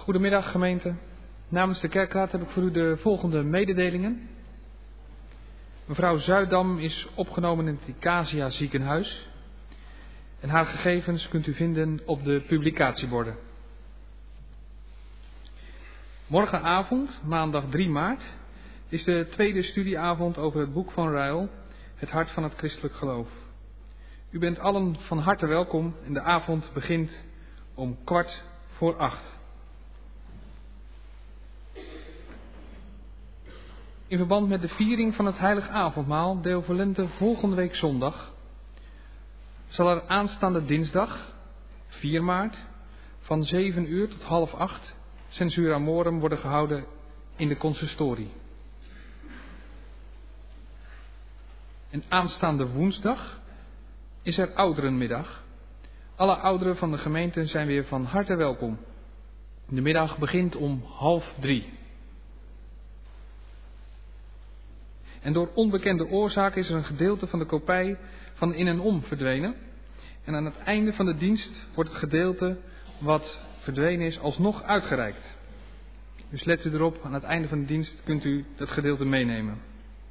Goedemiddag gemeente. Namens de kerkraad heb ik voor u de volgende mededelingen. Mevrouw Zuidam is opgenomen in het Icasia ziekenhuis. En haar gegevens kunt u vinden op de publicatieborden. Morgenavond, maandag 3 maart, is de tweede studieavond over het boek van Ruil, Het hart van het christelijk geloof. U bent allen van harte welkom en de avond begint om 7:15. In verband met de viering van het heilig avondmaal, Deo Volente, volgende week zondag, zal er aanstaande dinsdag, 4 maart, van 7 uur tot 7:30 Censura Morum worden gehouden in de consistorie. En aanstaande woensdag is er ouderenmiddag. Alle ouderen van de gemeente zijn weer van harte welkom. De middag begint om 2:30. En door onbekende oorzaak is er een gedeelte van de kopij van In en Om verdwenen. En aan het einde van de dienst wordt het gedeelte wat verdwenen is alsnog uitgereikt. Dus let u erop, aan het einde van de dienst kunt u dat gedeelte meenemen.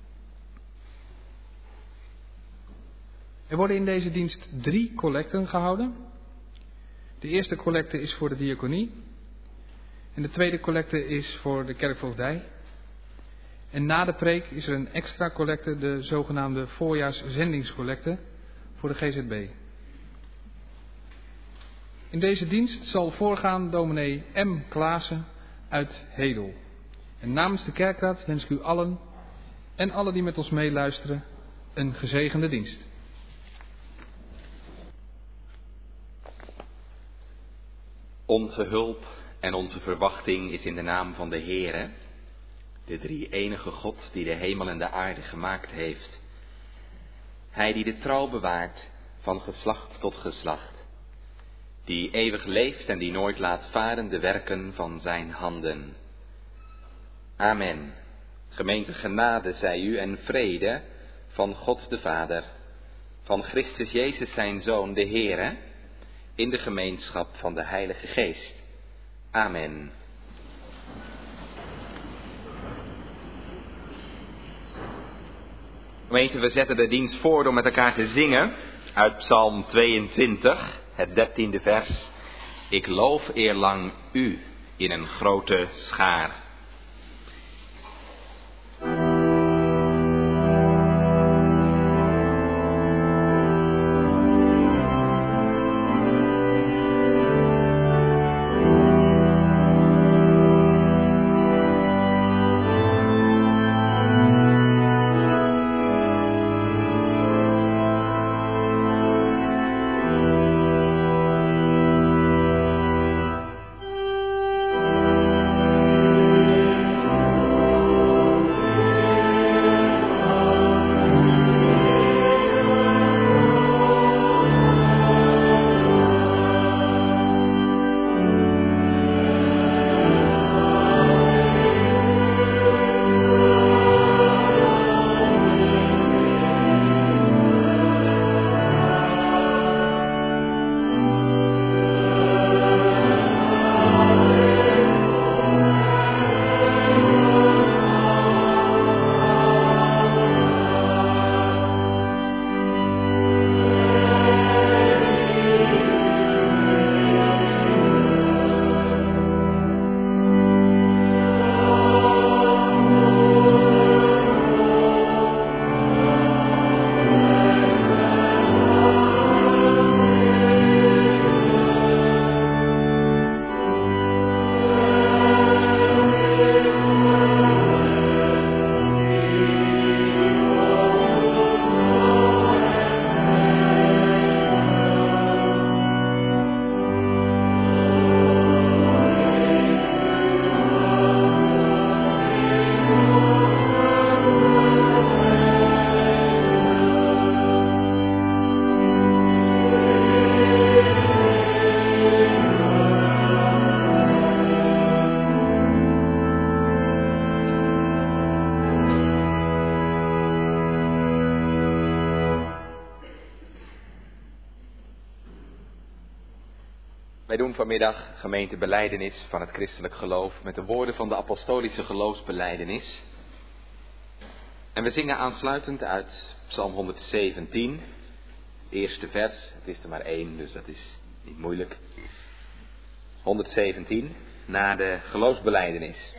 Er worden in deze dienst 3 collecten gehouden. De eerste collecte is voor de diaconie. En de tweede collecte is voor de kerkvoogdij. En na de preek is er een extra collecte, de zogenaamde voorjaarszendingscollecte, voor de GZB. In deze dienst zal voorgaan dominee M. Klaassen uit Hedel. En namens de kerkraad wens ik u allen en alle die met ons meeluisteren een gezegende dienst. Onze hulp en onze verwachting is in de naam van de Heere, de drie-enige God die de hemel en de aarde gemaakt heeft. Hij die de trouw bewaart van geslacht tot geslacht, die eeuwig leeft en die nooit laat varen de werken van zijn handen. Amen. Gemeente, genade zij u en vrede van God de Vader, van Christus Jezus zijn Zoon, de Heere, in de gemeenschap van de Heilige Geest. Amen. Gemeente, we zetten de dienst voor door met elkaar te zingen uit Psalm 22, het 13e vers. Ik loof eerlang u in een grote schaar. Wij doen vanmiddag gemeentebelijdenis van het christelijk geloof met de woorden van de apostolische geloofsbelijdenis. En we zingen aansluitend uit Psalm 117, eerste vers. Het is er maar 1, dus dat is niet moeilijk. 117, na de geloofsbelijdenis.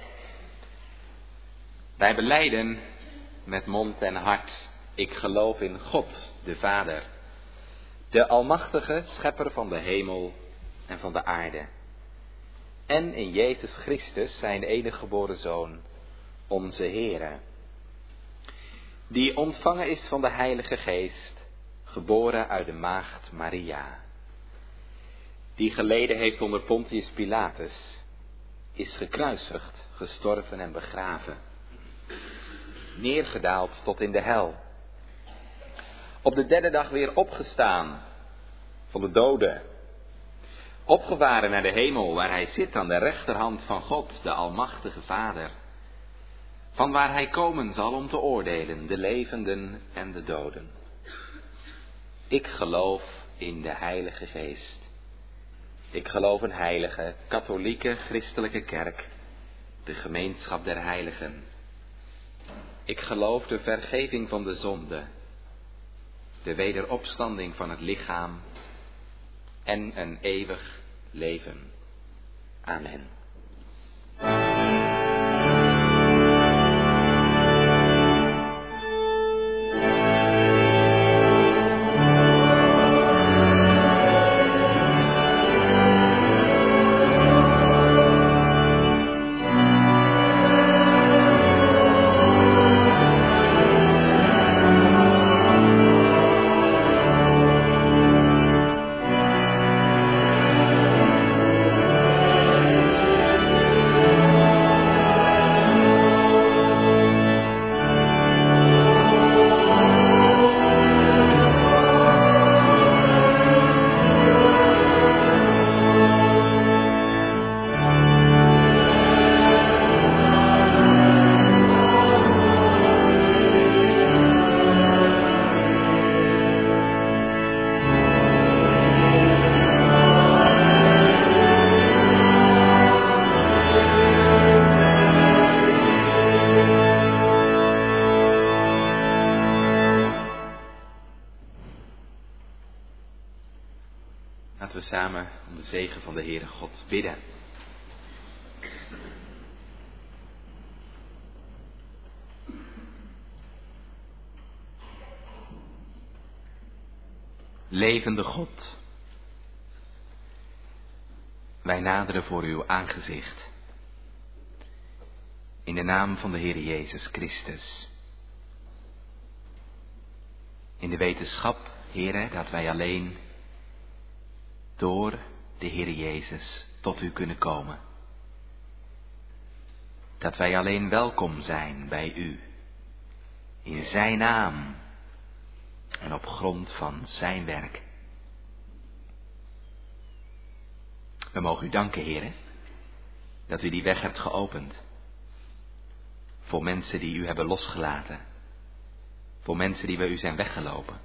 Wij belijden met mond en hart: ik geloof in God, de Vader, de Almachtige, Schepper van de hemel en van de aarde. En in Jezus Christus, zijn enige geboren Zoon, onze Heere, die ontvangen is van de Heilige Geest, geboren uit de maagd Maria, die geleden heeft onder Pontius Pilatus, is gekruisigd, gestorven en begraven, neergedaald tot in de hel, op de derde dag weer opgestaan van de doden, opgevaren naar de hemel, waar hij zit aan de rechterhand van God, de Almachtige Vader, van waar hij komen zal om te oordelen de levenden en de doden. Ik geloof in de Heilige Geest. Ik geloof een heilige, katholieke, christelijke kerk, de gemeenschap der heiligen. Ik geloof de vergeving van de zonde, de wederopstanding van het lichaam en een eeuwig leven. Amen. Laten we samen om de zegen van de Heere God bidden. Levende God, wij naderen voor uw aangezicht, in de naam van de Heer Jezus Christus. In de wetenschap, Heere, dat wij alleen door de Heer Jezus tot u kunnen komen. Dat wij alleen welkom zijn bij u, in zijn naam en op grond van zijn werk. We mogen u danken, Heere, dat u die weg hebt geopend. Voor mensen die u hebben losgelaten. Voor mensen die bij u zijn weggelopen.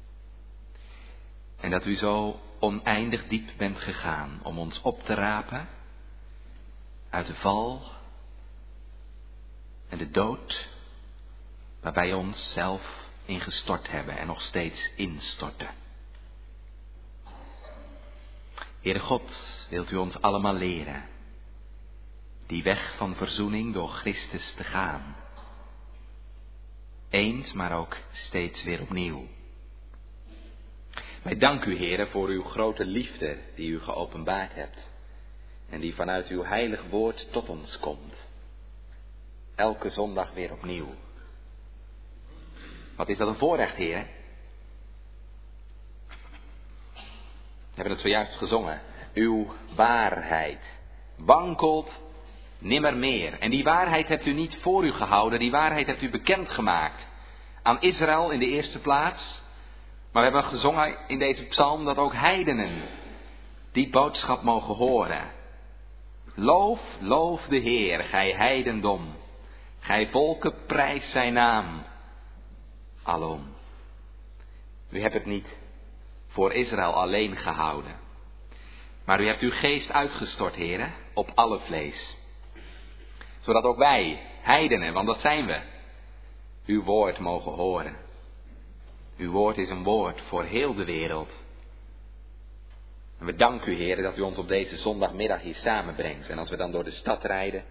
En dat u zo oneindig diep bent gegaan om ons op te rapen uit de val en de dood waar wij ons zelf ingestort hebben en nog steeds instorten. Heere God, wilt u ons allemaal leren die weg van verzoening door Christus te gaan. Eens, maar ook steeds weer opnieuw. Wij danken u, Heere, voor uw grote liefde die u geopenbaard hebt en die vanuit uw heilig woord tot ons komt. Elke zondag weer opnieuw. Wat is dat een voorrecht, Heere? We hebben het zojuist gezongen. Uw waarheid wankelt nimmer meer. En die waarheid hebt u niet voor u gehouden, die waarheid hebt u bekendgemaakt aan Israël in de eerste plaats. Maar we hebben gezongen in deze psalm dat ook heidenen die boodschap mogen horen. Loof, loof de Heer, gij heidendom. Gij volken, prijs zijn naam. Alom. U hebt het niet voor Israël alleen gehouden. Maar u hebt uw geest uitgestort, Heere, op alle vlees. Zodat ook wij, heidenen, want dat zijn we, uw woord mogen horen. Uw woord is een woord voor heel de wereld. En we danken u, Heere, dat u ons op deze zondagmiddag hier samenbrengt. En als we dan door de stad rijden,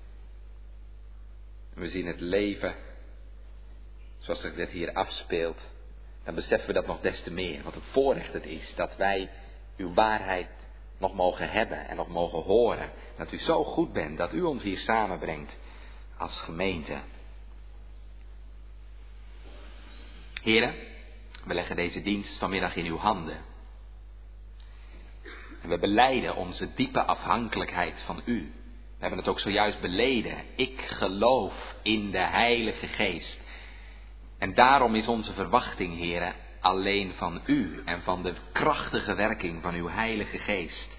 en we zien het leven zoals zich dit hier afspeelt, dan beseffen we dat nog des te meer. Wat een voorrecht het is dat wij uw waarheid nog mogen hebben en nog mogen horen. Dat u zo goed bent, dat u ons hier samenbrengt als gemeente. Heren, we leggen deze dienst vanmiddag in uw handen. En we belijden onze diepe afhankelijkheid van u. We hebben het ook zojuist beleden. Ik geloof in de Heilige Geest. En daarom is onze verwachting, Heren, alleen van u en van de krachtige werking van uw Heilige Geest.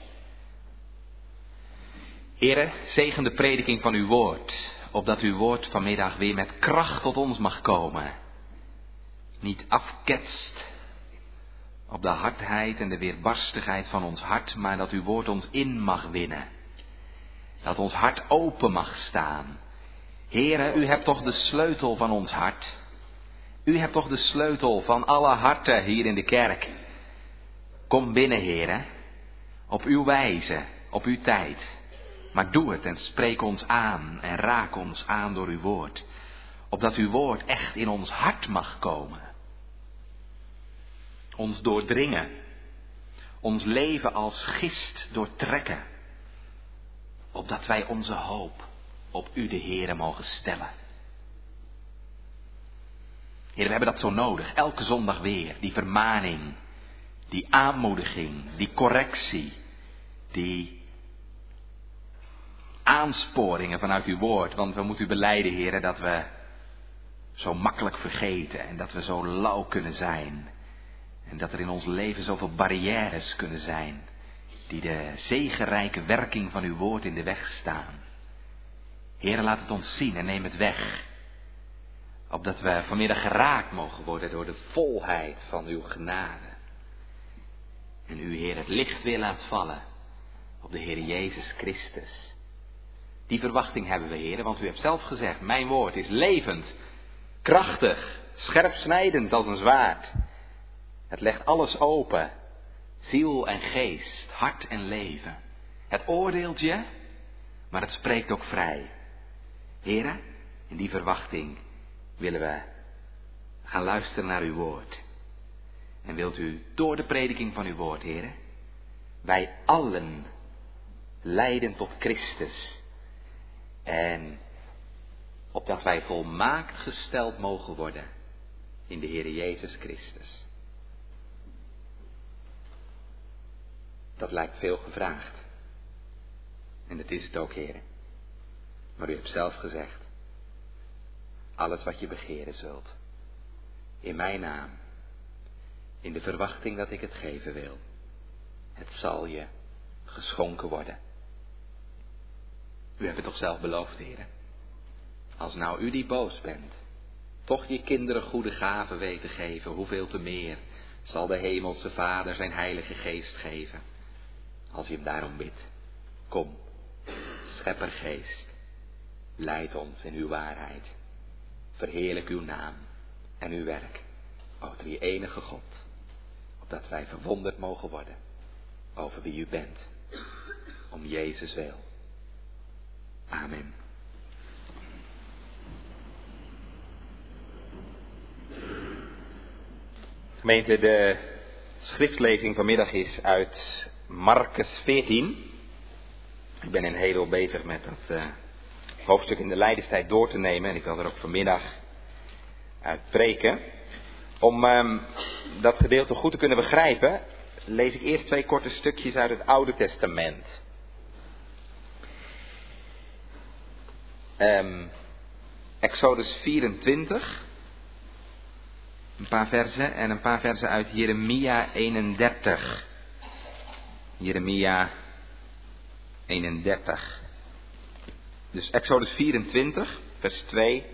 Heren, zegen de prediking van uw woord, opdat uw woord vanmiddag weer met kracht tot ons mag komen. Niet afketst op de hardheid en de weerbarstigheid van ons hart, maar dat uw woord ons in mag winnen. Dat ons hart open mag staan. Heren, u hebt toch de sleutel van ons hart. U hebt toch de sleutel van alle harten hier in de kerk. Kom binnen, Heren, op uw wijze, op uw tijd. Maar doe het en spreek ons aan en raak ons aan door uw woord. Opdat uw woord echt in ons hart mag komen. Ons doordringen. Ons leven als gist doortrekken. Opdat wij onze hoop op u de Heere mogen stellen. Heer, we hebben dat zo nodig. Elke zondag weer. Die vermaning. Die aanmoediging. Die correctie. Die aansporingen vanuit uw woord. Want we moeten u belijden, Heer, dat we zo makkelijk vergeten. En dat we zo lauw kunnen zijn. En dat er in ons leven zoveel barrières kunnen zijn. Die de zegenrijke werking van uw woord in de weg staan. Heer, laat het ons zien en neem het weg. Opdat we vanmiddag geraakt mogen worden door de volheid van uw genade. En u, Heer, het licht weer laat vallen op de Heer Jezus Christus. Die verwachting hebben we, Heer, want u hebt zelf gezegd, mijn woord is levend, krachtig, scherpsnijdend als een zwaard. Het legt alles open, ziel en geest, hart en leven. Het oordeelt je, maar het spreekt ook vrij. Heer, in die verwachting willen we gaan luisteren naar uw woord. En wilt u door de prediking van uw woord, Heer, wij allen leiden tot Christus. En opdat wij volmaakt gesteld mogen worden in de Heer Jezus Christus. Dat lijkt veel gevraagd. En dat is het ook, Heer. Maar u hebt zelf gezegd, alles wat je begeren zult, in mijn naam, in de verwachting dat ik het geven wil, het zal je geschonken worden. U hebt het toch zelf beloofd, Heer. Als nou u die boos bent, toch je kinderen goede gaven weten geven, hoeveel te meer zal de hemelse Vader zijn Heilige Geest geven, als je hem daarom bidt. Kom, Scheppergeest, leid ons in uw waarheid. Verheerlijk uw naam en uw werk, o drie-enige God, opdat wij verwonderd mogen worden over wie u bent, om Jezus wil. Amen. Gemeente, de schriftlezing vanmiddag is uit Markus 14. Ik ben in Hedel bezig met dat hoofdstuk in de Lijdenstijd door te nemen. En ik wil er ook vanmiddag uit preken. Om dat gedeelte goed te kunnen begrijpen, lees ik eerst 2 korte stukjes uit het Oude Testament. Exodus 24. Een paar versen en een paar versen uit Jeremia 31. Jeremia 31. Dus Exodus 24, vers 2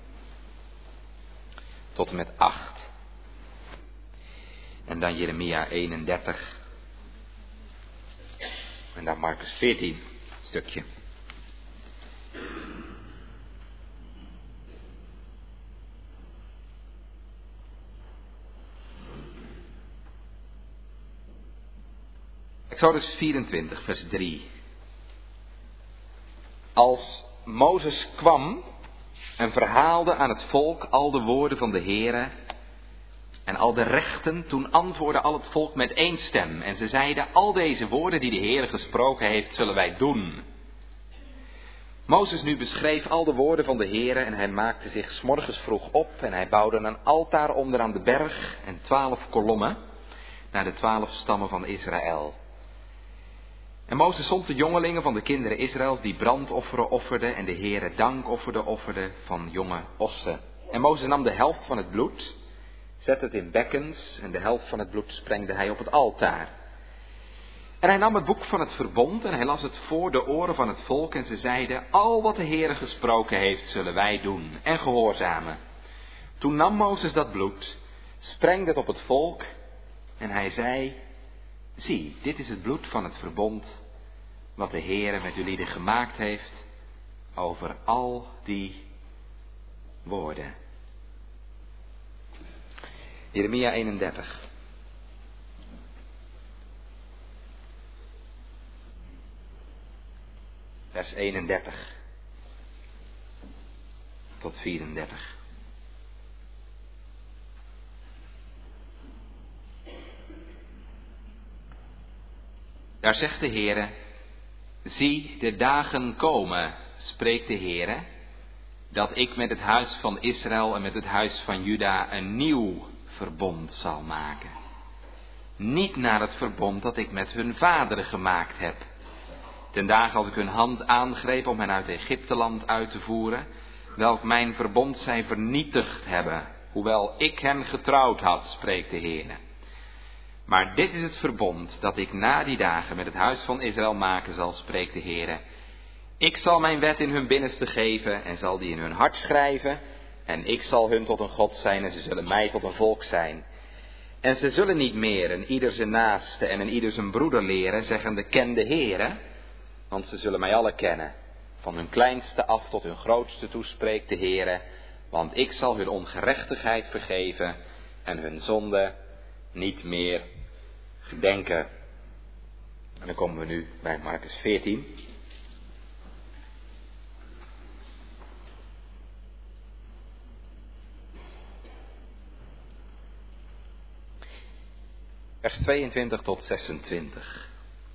tot en met 8. En dan Jeremia 31, En dan Marcus 14 stukje. Exodus 24, vers 3. Als Mozes kwam en verhaalde aan het volk al de woorden van de Heere en al de rechten, toen antwoordde al het volk met één stem. En ze zeiden, al deze woorden die de Heere gesproken heeft, zullen wij doen. Mozes nu beschreef al de woorden van de Heere en hij maakte zich 's morgens vroeg op en hij bouwde een altaar onder aan de berg en 12 kolommen naar de 12 stammen van Israël. En Mozes zond de jongelingen van de kinderen Israëls die brandofferen offerden en de Heere dankofferde van jonge ossen. En Mozes nam de helft van het bloed, zette het in bekkens en de helft van het bloed sprengde hij op het altaar. En hij nam het boek van het verbond en hij las het voor de oren van het volk en ze zeiden, al wat de Heere gesproken heeft zullen wij doen en gehoorzamen. Toen nam Mozes dat bloed, sprengde het op het volk en hij zei, zie, dit is het bloed van het verbond wat de Heere met jullie gemaakt heeft over al die woorden. Jeremia 31. Vers 31 tot 34. Daar zegt de Heere, zie, de dagen komen, spreekt de Heere, dat ik met het huis van Israël en met het huis van Juda een nieuw verbond zal maken. Niet naar het verbond dat ik met hun vaderen gemaakt heb. Ten dagen als ik hun hand aangreep om hen uit Egypteland uit te voeren, welk mijn verbond zij vernietigd hebben, hoewel ik hen getrouwd had, spreekt de Heere. Maar dit is het verbond dat ik na die dagen met het huis van Israël maken zal, spreekt de Heere. Ik zal mijn wet in hun binnenste geven en zal die in hun hart schrijven. En ik zal hun tot een God zijn en ze zullen mij tot een volk zijn. En ze zullen niet meer een ieder zijn naaste en een ieder zijn broeder leren, zeggende, ken de Heere. Want ze zullen mij alle kennen. Van hun kleinste af tot hun grootste toe, spreekt de Heere. Want ik zal hun ongerechtigheid vergeven en hun zonde niet meer gedenken. En dan komen we nu bij Marcus 14. Vers 22 tot 26.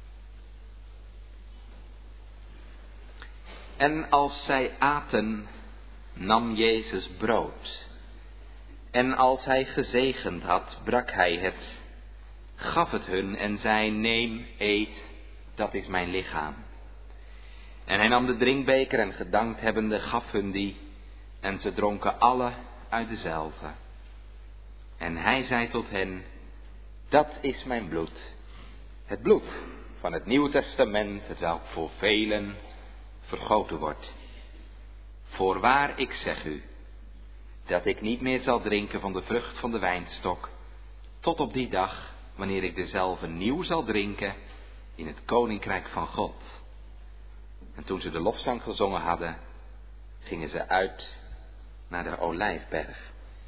En als zij aten, nam Jezus brood. En als hij gezegend had, brak hij het, gaf het hun en zei, neem, eet, dat is mijn lichaam. En hij nam de drinkbeker en gedankt hebbende, gaf hun die, en ze dronken alle uit dezelve. En hij zei tot hen, dat is mijn bloed, het bloed van het Nieuwe Testament, hetwelk voor velen vergoten wordt. Voorwaar, ik zeg u, dat ik niet meer zal drinken van de vrucht van de wijnstok, tot op die dag, wanneer ik dezelve nieuw zal drinken in het koninkrijk van God. En toen ze de lofzang gezongen hadden, gingen ze uit naar de Olijfberg.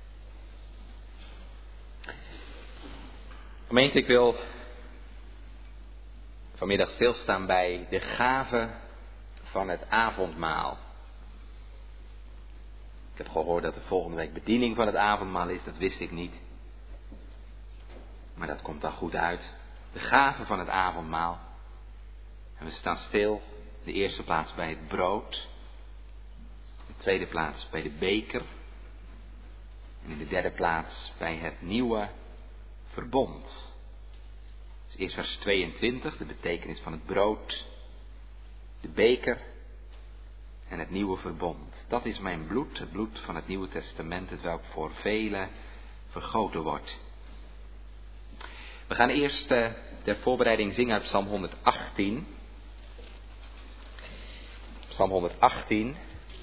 Gemeente, ik wil vanmiddag stilstaan bij de gave van het avondmaal. Ik heb gehoord dat er volgende week bediening van het avondmaal is, dat wist ik niet. Maar dat komt dan goed uit. De gave van het avondmaal. En we staan stil, in de eerste plaats bij het brood. In de tweede plaats bij de beker. En in de derde plaats bij het nieuwe verbond. Dus eerst vers 22, de betekenis van het brood, de beker en het nieuwe verbond. Dat is mijn bloed, het bloed van het Nieuwe Testament, hetwelk voor velen vergoten wordt. We gaan eerst ter voorbereiding zingen uit Psalm 118. Psalm 118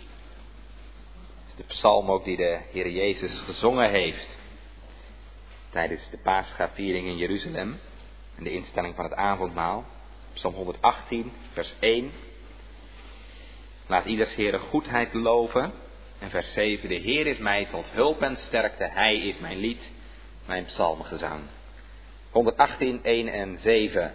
is de psalm ook die de Heer Jezus gezongen heeft tijdens de Pascha-viering in Jeruzalem en de instelling van het avondmaal. Psalm 118, vers 1. Laat ieders Heere goedheid loven. En vers 7. De Heer is mij tot hulp en sterkte. Hij is mijn lied, mijn psalmgezang. 118, 1 en 7.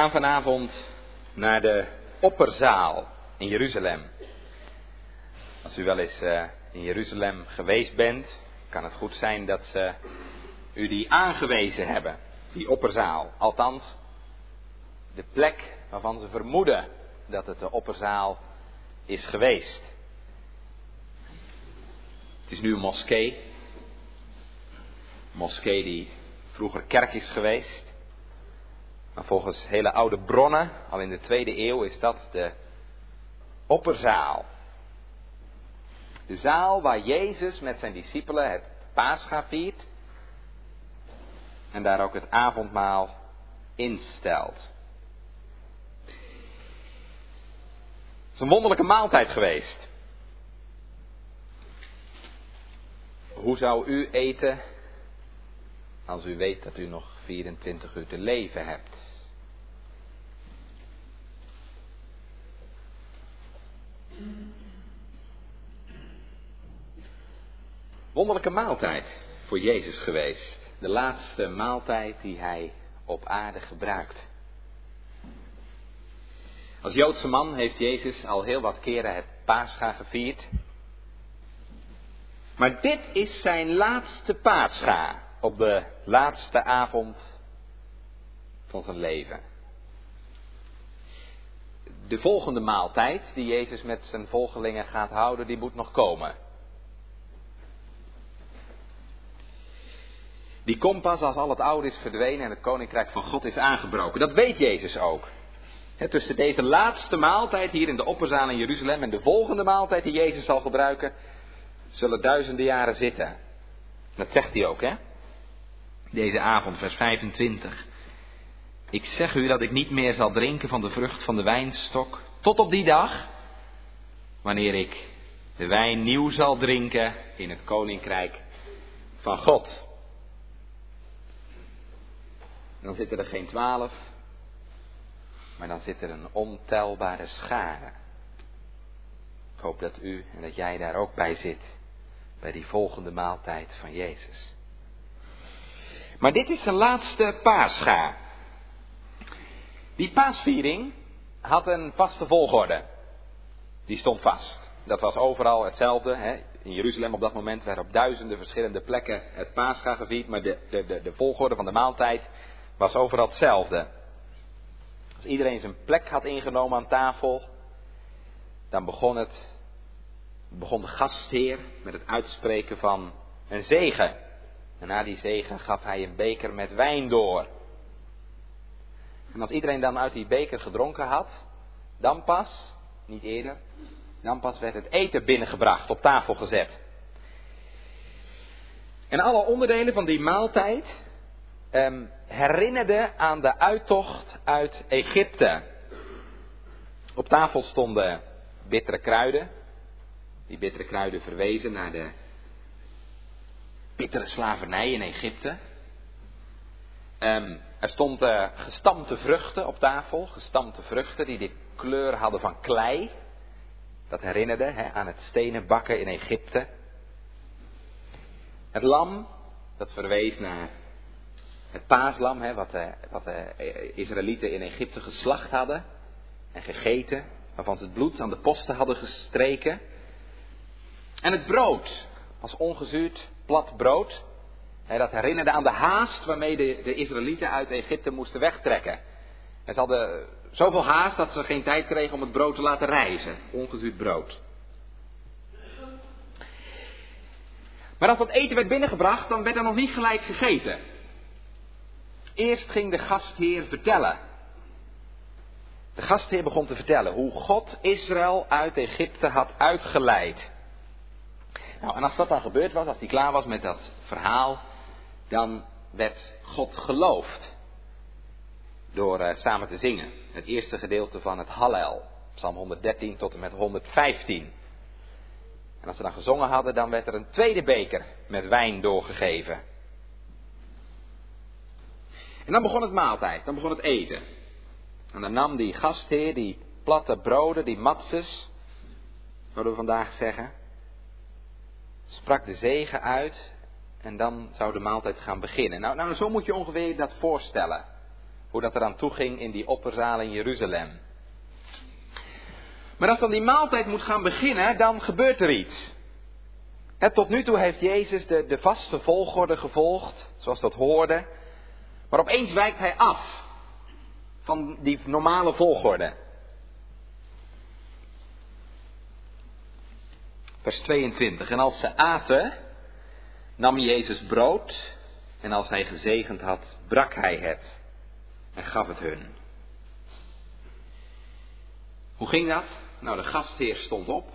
gaan vanavond naar de Opperzaal in Jeruzalem. Als u wel eens in Jeruzalem geweest bent, kan het goed zijn dat ze u die aangewezen hebben, die Opperzaal. Althans, de plek waarvan ze vermoeden dat het de Opperzaal is geweest. Het is nu een moskee. Een moskee die vroeger kerk is geweest. Maar volgens hele oude bronnen, al in de 2e eeuw, is dat de Opperzaal. De zaal waar Jezus met zijn discipelen het Pascha viert. En daar ook het avondmaal instelt. Het is een wonderlijke maaltijd geweest. Hoe zou u eten als u weet dat u nog 24 uur te leven hebt? Wonderlijke maaltijd voor Jezus geweest. De laatste maaltijd die hij op aarde gebruikt. Als Joodse man heeft Jezus al heel wat keren het Pascha gevierd. Maar dit is zijn laatste Pascha op de laatste avond van zijn leven. De volgende maaltijd die Jezus met zijn volgelingen gaat houden, die moet nog komen. Die komt pas als al het oude is verdwenen en het koninkrijk van God is aangebroken. Dat weet Jezus ook. Tussen deze laatste maaltijd hier in de Opperzaal in Jeruzalem en de volgende maaltijd die Jezus zal gebruiken, zullen duizenden jaren zitten. Dat zegt hij ook, hè? Deze avond, vers 25. Ik zeg u dat ik niet meer zal drinken van de vrucht van de wijnstok, tot op die dag, wanneer ik de wijn nieuw zal drinken in het koninkrijk van God. Dan zitten er geen 12, maar dan zit er een ontelbare schare. Ik hoop dat u en dat jij daar ook bij zit, bij die volgende maaltijd van Jezus. Maar dit is zijn laatste Pascha. Die paasviering had een vaste volgorde. Die stond vast. Dat was overal hetzelfde. Hè? In Jeruzalem op dat moment werden op duizenden verschillende plekken het Pascha gevierd. Maar de volgorde van de maaltijd was overal hetzelfde. Als iedereen zijn plek had ingenomen aan tafel, dan begon de gastheer met het uitspreken van een zegen. En na die zegen gaf hij een beker met wijn door. En als iedereen dan uit die beker gedronken had, dan pas, niet eerder, dan pas werd het eten binnengebracht, op tafel gezet. En alle onderdelen van die maaltijd herinnerden aan de uittocht uit Egypte. Op tafel stonden bittere kruiden. Die bittere kruiden verwezen naar de bittere slavernij in Egypte. Er stonden gestampte vruchten op tafel. Gestampte vruchten die de kleur hadden van klei. Dat herinnerde aan het stenen bakken in Egypte. Het lam, dat verwees naar het paaslam, wat de Israëlieten in Egypte geslacht hadden en gegeten. Waarvan ze het bloed aan de posten hadden gestreken. En het brood, als ongezuurd plat brood. Dat herinnerde aan de haast waarmee de Israëlieten uit Egypte moesten wegtrekken. En ze hadden zoveel haast dat ze geen tijd kregen om het brood te laten rijzen. Ongezuurd brood. Maar als dat eten werd binnengebracht, dan werd er nog niet gelijk gegeten. Eerst ging de gastheer vertellen. De gastheer begon te vertellen hoe God Israël uit Egypte had uitgeleid. Nou, en als dat dan gebeurd was, als hij klaar was met dat verhaal, dan werd God geloofd. Door samen te zingen. Het eerste gedeelte van het Hallel. Psalm 113 tot en met 115. En als ze dan gezongen hadden, dan werd er een tweede beker met wijn doorgegeven. En dan begon het maaltijd, dan begon het eten. En dan nam die gastheer die platte broden, die matzes, zouden we vandaag zeggen, sprak de zegen uit en dan zou de maaltijd gaan beginnen. Nou, zo moet je ongeveer dat voorstellen. Hoe dat eraan toe ging in die opperzaal in Jeruzalem. Maar als dan die maaltijd moet gaan beginnen, dan gebeurt er iets. Tot nu toe heeft Jezus de vaste volgorde gevolgd, zoals dat hoorde. Maar opeens wijkt hij af van die normale volgorde. Vers 22. En als ze aten, nam Jezus brood. En als hij gezegend had, brak hij het. En gaf het hun. Hoe ging dat? Nou, de gastheer stond op.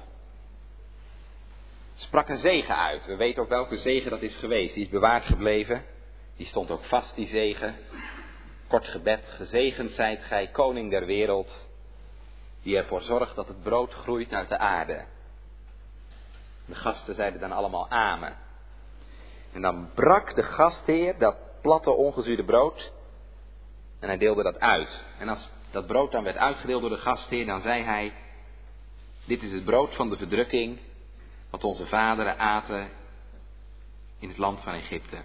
Sprak een zegen uit. We weten ook welke zegen dat is geweest. Die is bewaard gebleven. Die stond ook vast, die zegen. Kort gebed. Gezegend zijt gij, koning der wereld. Die ervoor zorgt dat het brood groeit uit de aarde. De gasten zeiden dan allemaal amen. En dan brak de gastheer dat platte ongezuurde brood. En hij deelde dat uit. En als dat brood dan werd uitgedeeld door de gastheer, dan zei hij: dit is het brood van de verdrukking, wat onze vaderen aten in het land van Egypte.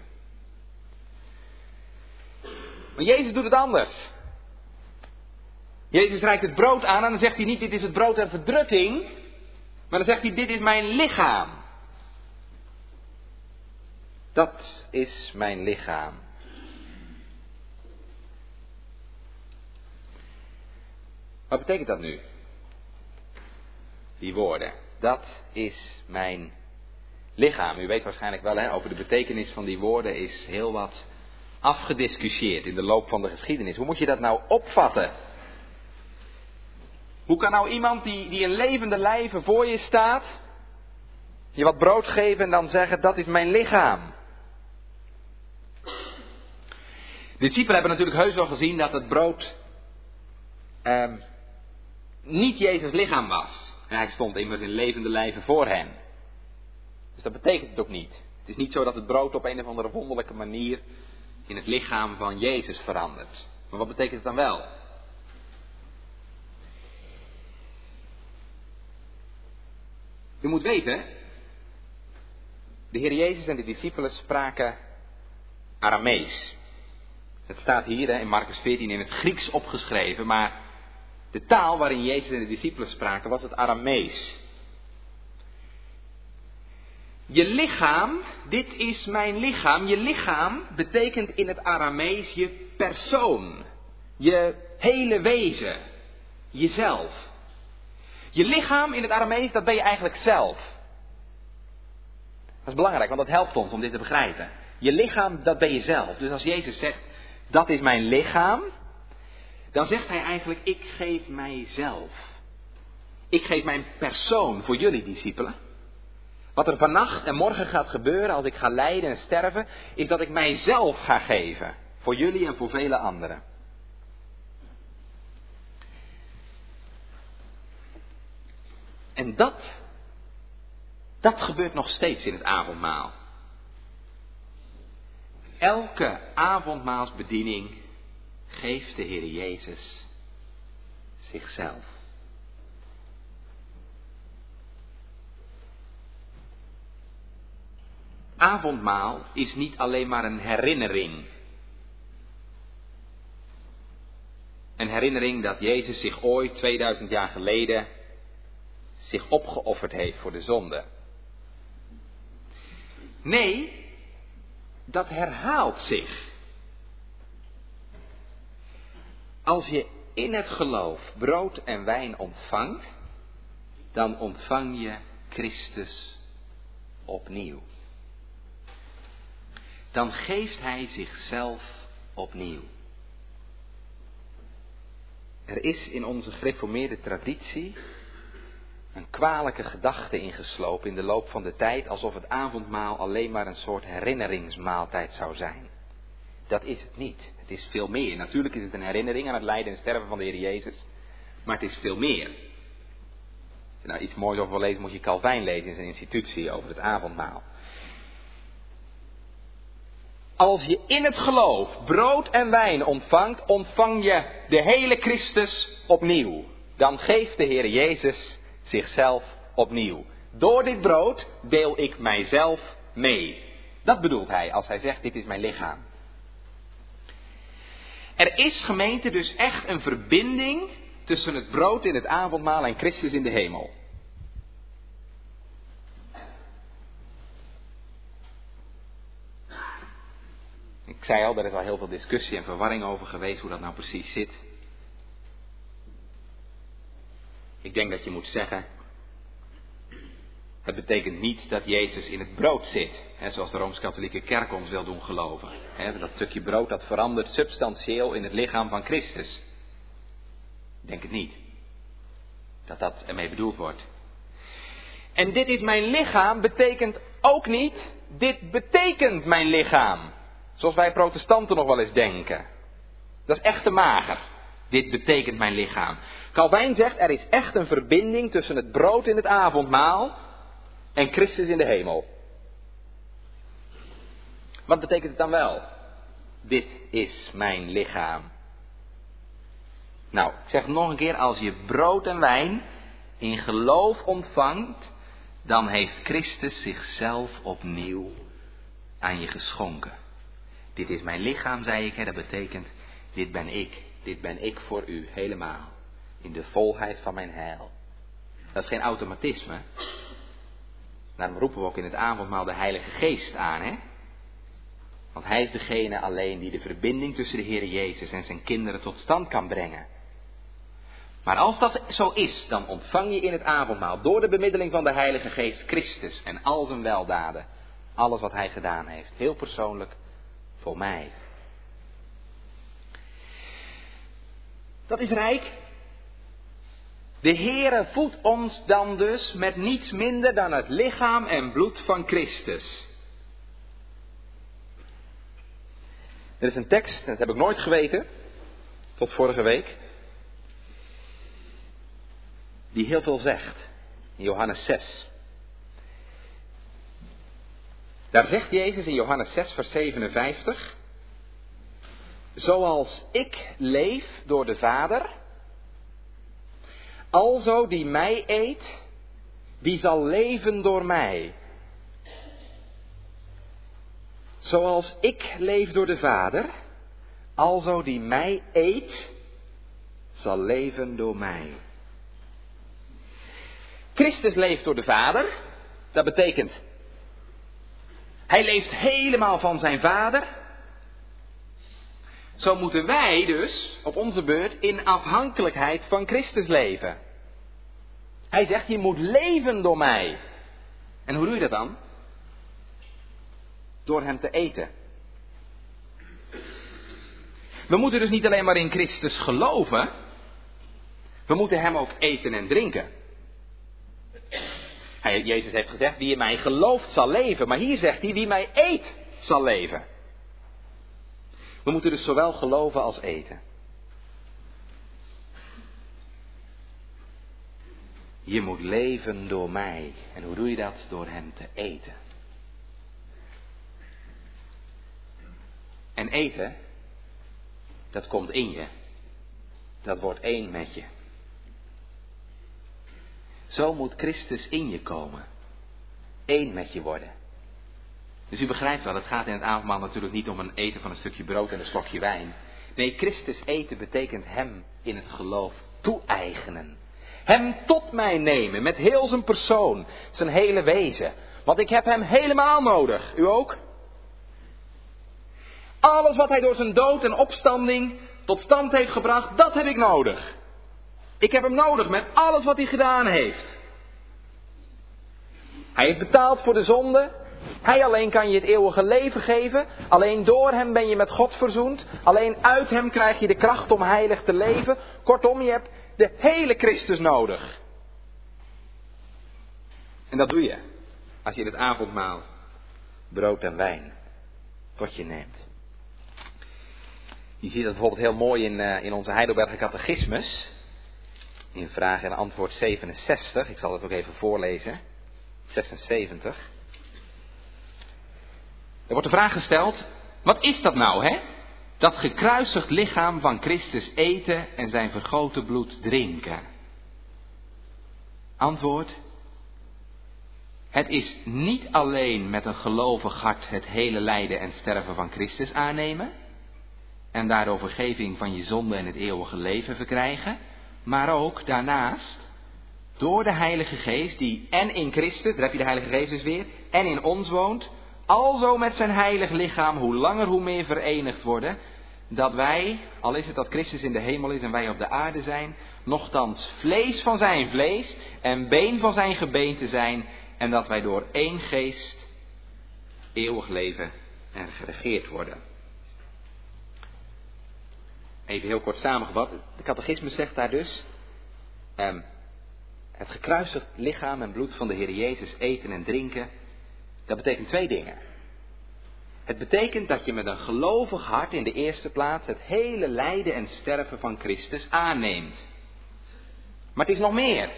Maar Jezus doet het anders. Jezus reikt het brood aan en dan zegt hij niet: dit is het brood der verdrukking. Maar dan zegt hij: dit is mijn lichaam. Dat is mijn lichaam. Wat betekent dat nu? Die woorden. Dat is mijn lichaam. U weet waarschijnlijk wel, over de betekenis van die woorden is heel wat afgediscussieerd in de loop van de geschiedenis. Hoe moet je dat nou opvatten? Hoe kan nou iemand die in levende lijven voor je staat, je wat brood geven en dan zeggen: dat is mijn lichaam? De discipelen hebben natuurlijk heus wel gezien dat het brood niet Jezus' lichaam was. En hij stond immers in levende lijven voor hen. Dus dat betekent het ook niet. Het is niet zo dat het brood op een of andere wonderlijke manier in het lichaam van Jezus verandert. Maar wat betekent het dan wel? U moet weten, de Heer Jezus en de discipelen spraken Aramees. Het staat hier in Marcus 14 in het Grieks opgeschreven, maar de taal waarin Jezus en de discipelen spraken was het Aramees. Je lichaam, dit is mijn lichaam. Je lichaam betekent in het Aramees je persoon, je hele wezen, jezelf. Je lichaam in het Aramees, dat ben je eigenlijk zelf. Dat is belangrijk, want dat helpt ons om dit te begrijpen. Je lichaam, dat ben je zelf. Dus als Jezus zegt: dat is mijn lichaam, dan zegt hij eigenlijk: ik geef mijzelf. Ik geef mijn persoon voor jullie discipelen. Wat er vannacht en morgen gaat gebeuren als ik ga lijden en sterven, is dat ik mijzelf ga geven. Voor jullie en voor vele anderen. En dat gebeurt nog steeds in het avondmaal. Elke avondmaalsbediening geeft de Heer Jezus zichzelf. Avondmaal is niet alleen maar een herinnering. Een herinnering dat Jezus zich ooit 2000 jaar geleden zich opgeofferd heeft voor de zonde. Nee, dat herhaalt zich. Als je in het geloof brood en wijn ontvangt, dan ontvang je Christus opnieuw. Dan geeft hij zichzelf opnieuw. Er is in onze gereformeerde traditie een kwalijke gedachte ingeslopen in de loop van de tijd, alsof het avondmaal alleen maar een soort herinneringsmaaltijd zou zijn. Dat is het niet. Het is veel meer. Natuurlijk is het een herinnering aan het lijden en sterven van de Heer Jezus, maar het is veel meer. Als je nou iets moois over wil lezen, moet je Calvijn lezen in zijn institutie over het avondmaal. Als je in het geloof brood en wijn ontvangt, ontvang je de hele Christus opnieuw. Dan geeft de Heer Jezus zichzelf opnieuw. Door dit brood deel ik mijzelf mee. Dat bedoelt hij als hij zegt: dit is mijn lichaam. Er is, gemeente, dus echt een verbinding tussen het brood in het avondmaal en Christus in de hemel. Ik zei al, er is al heel veel discussie en verwarring over geweest hoe dat nou precies zit. Ik denk dat je moet zeggen, het betekent niet dat Jezus in het brood zit, zoals de Rooms-Katholieke Kerk ons wil doen geloven. Dat stukje brood dat verandert substantieel in het lichaam van Christus. Ik denk het niet, dat dat ermee bedoeld wordt. En dit is mijn lichaam betekent ook niet, dit betekent mijn lichaam. Zoals wij protestanten nog wel eens denken. Dat is echt te mager. Dit betekent mijn lichaam. Calvijn zegt, er is echt een verbinding tussen het brood in het avondmaal en Christus in de hemel. Wat betekent het dan wel? Dit is mijn lichaam. Nou, ik zeg nog een keer, als je brood en wijn in geloof ontvangt, dan heeft Christus zichzelf opnieuw aan je geschonken. Dit is mijn lichaam, zei ik, dat betekent, dit ben ik voor u, helemaal, in de volheid van mijn heil. Dat is geen automatisme. Daarom roepen we ook in het avondmaal de Heilige Geest aan, Want hij is degene alleen die de verbinding tussen de Heer Jezus en zijn kinderen tot stand kan brengen. Maar als dat zo is, dan ontvang je in het avondmaal door de bemiddeling van de Heilige Geest Christus en al zijn weldaden. Alles wat hij gedaan heeft, heel persoonlijk voor mij. Dat is rijk. De Heere voedt ons dan dus met niets minder dan het lichaam en bloed van Christus. Er is een tekst, dat heb ik nooit geweten, tot vorige week, die heel veel zegt, in Johannes 6. Daar zegt Jezus in Johannes 6 vers 57, zoals ik leef door de Vader, alzo die mij eet, die zal leven door mij. Zoals ik leef door de Vader, alzo die mij eet, zal leven door mij. Christus leeft door de Vader, dat betekent, hij leeft helemaal van zijn Vader. Zo moeten wij dus, op onze beurt, in afhankelijkheid van Christus leven. Hij zegt, je moet leven door mij. En hoe doe je dat dan? Door hem te eten. We moeten dus niet alleen maar in Christus geloven. We moeten hem ook eten en drinken. Jezus heeft gezegd, wie in mij gelooft zal leven. Maar hier zegt hij, wie mij eet zal leven. We moeten dus zowel geloven als eten. Je moet leven door mij. En hoe doe je dat? Door hem te eten. En eten, dat komt in je. Dat wordt één met je. Zo moet Christus in je komen. Eén met je worden. Dus u begrijpt wel, het gaat in het avondmaal natuurlijk niet om een eten van een stukje brood en een slokje wijn. Nee, Christus eten betekent hem in het geloof toe-eigenen. Hem tot mij nemen, met heel zijn persoon, zijn hele wezen. Want ik heb hem helemaal nodig. U ook? Alles wat hij door zijn dood en opstanding tot stand heeft gebracht, dat heb ik nodig. Ik heb hem nodig met alles wat hij gedaan heeft. Hij heeft betaald voor de zonde. Hij alleen kan je het eeuwige leven geven. Alleen door hem ben je met God verzoend. Alleen uit hem krijg je de kracht om heilig te leven. Kortom, je hebt de hele Christus nodig. En dat doe je als je het avondmaal brood en wijn tot je neemt. Je ziet dat bijvoorbeeld heel mooi in onze Heidelberger Catechismus. In vraag en antwoord 67. Ik zal het ook even voorlezen. 76. Er wordt de vraag gesteld, wat is dat nou, Dat gekruisigd lichaam van Christus eten en zijn vergoten bloed drinken. Antwoord. Het is niet alleen met een gelovig hart het hele lijden en sterven van Christus aannemen. en daardoor vergeving van je zonde en het eeuwige leven verkrijgen. Maar ook daarnaast door de Heilige Geest die en in Christus, daar heb je de Heilige Geest dus weer, en in ons woont, alzo met zijn heilig lichaam hoe langer hoe meer verenigd worden, dat wij, al is het dat Christus in de hemel is en wij op de aarde zijn, nochtans vlees van zijn vlees en been van zijn gebeente zijn, en dat wij door één geest eeuwig leven en geregeerd worden. Even heel kort samengevat, de catechismus zegt daar dus, het gekruisigd lichaam en bloed van de Heer Jezus eten en drinken, dat betekent twee dingen. Het betekent dat je met een gelovig hart in de eerste plaats het hele lijden en sterven van Christus aanneemt. Maar het is nog meer.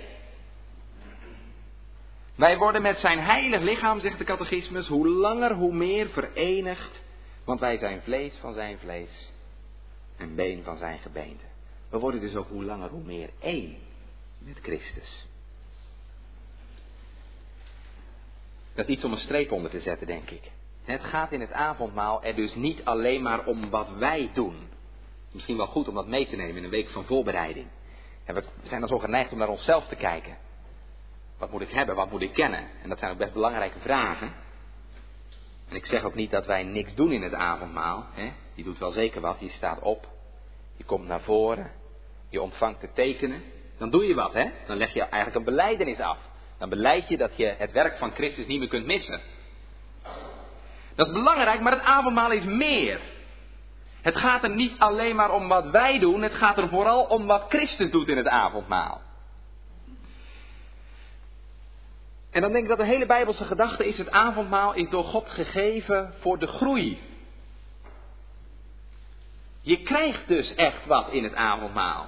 Wij worden met zijn heilig lichaam, zegt de catechismus, hoe langer hoe meer verenigd, want wij zijn vlees van zijn vlees en been van zijn gebeente. We worden dus ook hoe langer hoe meer één met Christus. Dat is iets om een streep onder te zetten, denk ik. Het gaat in het avondmaal er dus niet alleen maar om wat wij doen. Misschien wel goed om dat mee te nemen in een week van voorbereiding. En we zijn dan zo geneigd om naar onszelf te kijken. Wat moet ik hebben, wat moet ik kennen? En dat zijn ook best belangrijke vragen. En ik zeg ook niet dat wij niks doen in het avondmaal. Hè? Je doet wel zeker wat, je staat op. Je komt naar voren. Je ontvangt de tekenen. Dan doe je wat, hè? Dan leg je eigenlijk een belijdenis af. Dan belijd je dat je het werk van Christus niet meer kunt missen. Dat is belangrijk, maar het avondmaal is meer. Het gaat er niet alleen maar om wat wij doen, het gaat er vooral om wat Christus doet in het avondmaal. En dan denk ik dat de hele Bijbelse gedachte is, het avondmaal is door God gegeven voor de groei. Je krijgt dus echt wat in het avondmaal.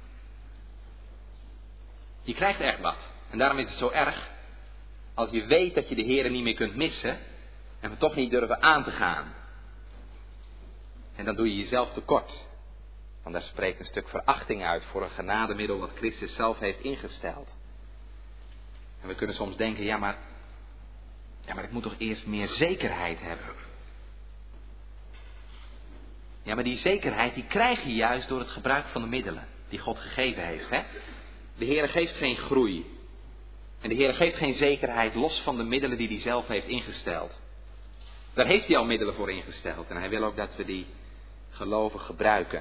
Je krijgt echt wat. En daarom is het zo erg als je weet dat je de Heer niet meer kunt missen en we toch niet durven aan te gaan. En dan doe je jezelf tekort. Want daar spreekt een stuk verachting uit voor een genademiddel dat Christus zelf heeft ingesteld. En we kunnen soms denken, ja maar ik moet toch eerst meer zekerheid hebben. Ja, maar die zekerheid die krijg je juist door het gebruik van de middelen die God gegeven heeft. Hè? De Heer geeft geen groei. En de Heer geeft geen zekerheid los van de middelen die hij zelf heeft ingesteld. Daar heeft hij al middelen voor ingesteld. En hij wil ook dat we die gelovig gebruiken.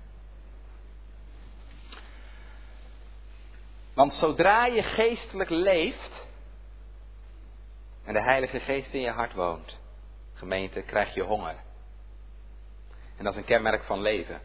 Want zodra je geestelijk leeft en de Heilige Geest in je hart woont, gemeente, krijg je honger. En dat is een kenmerk van leven.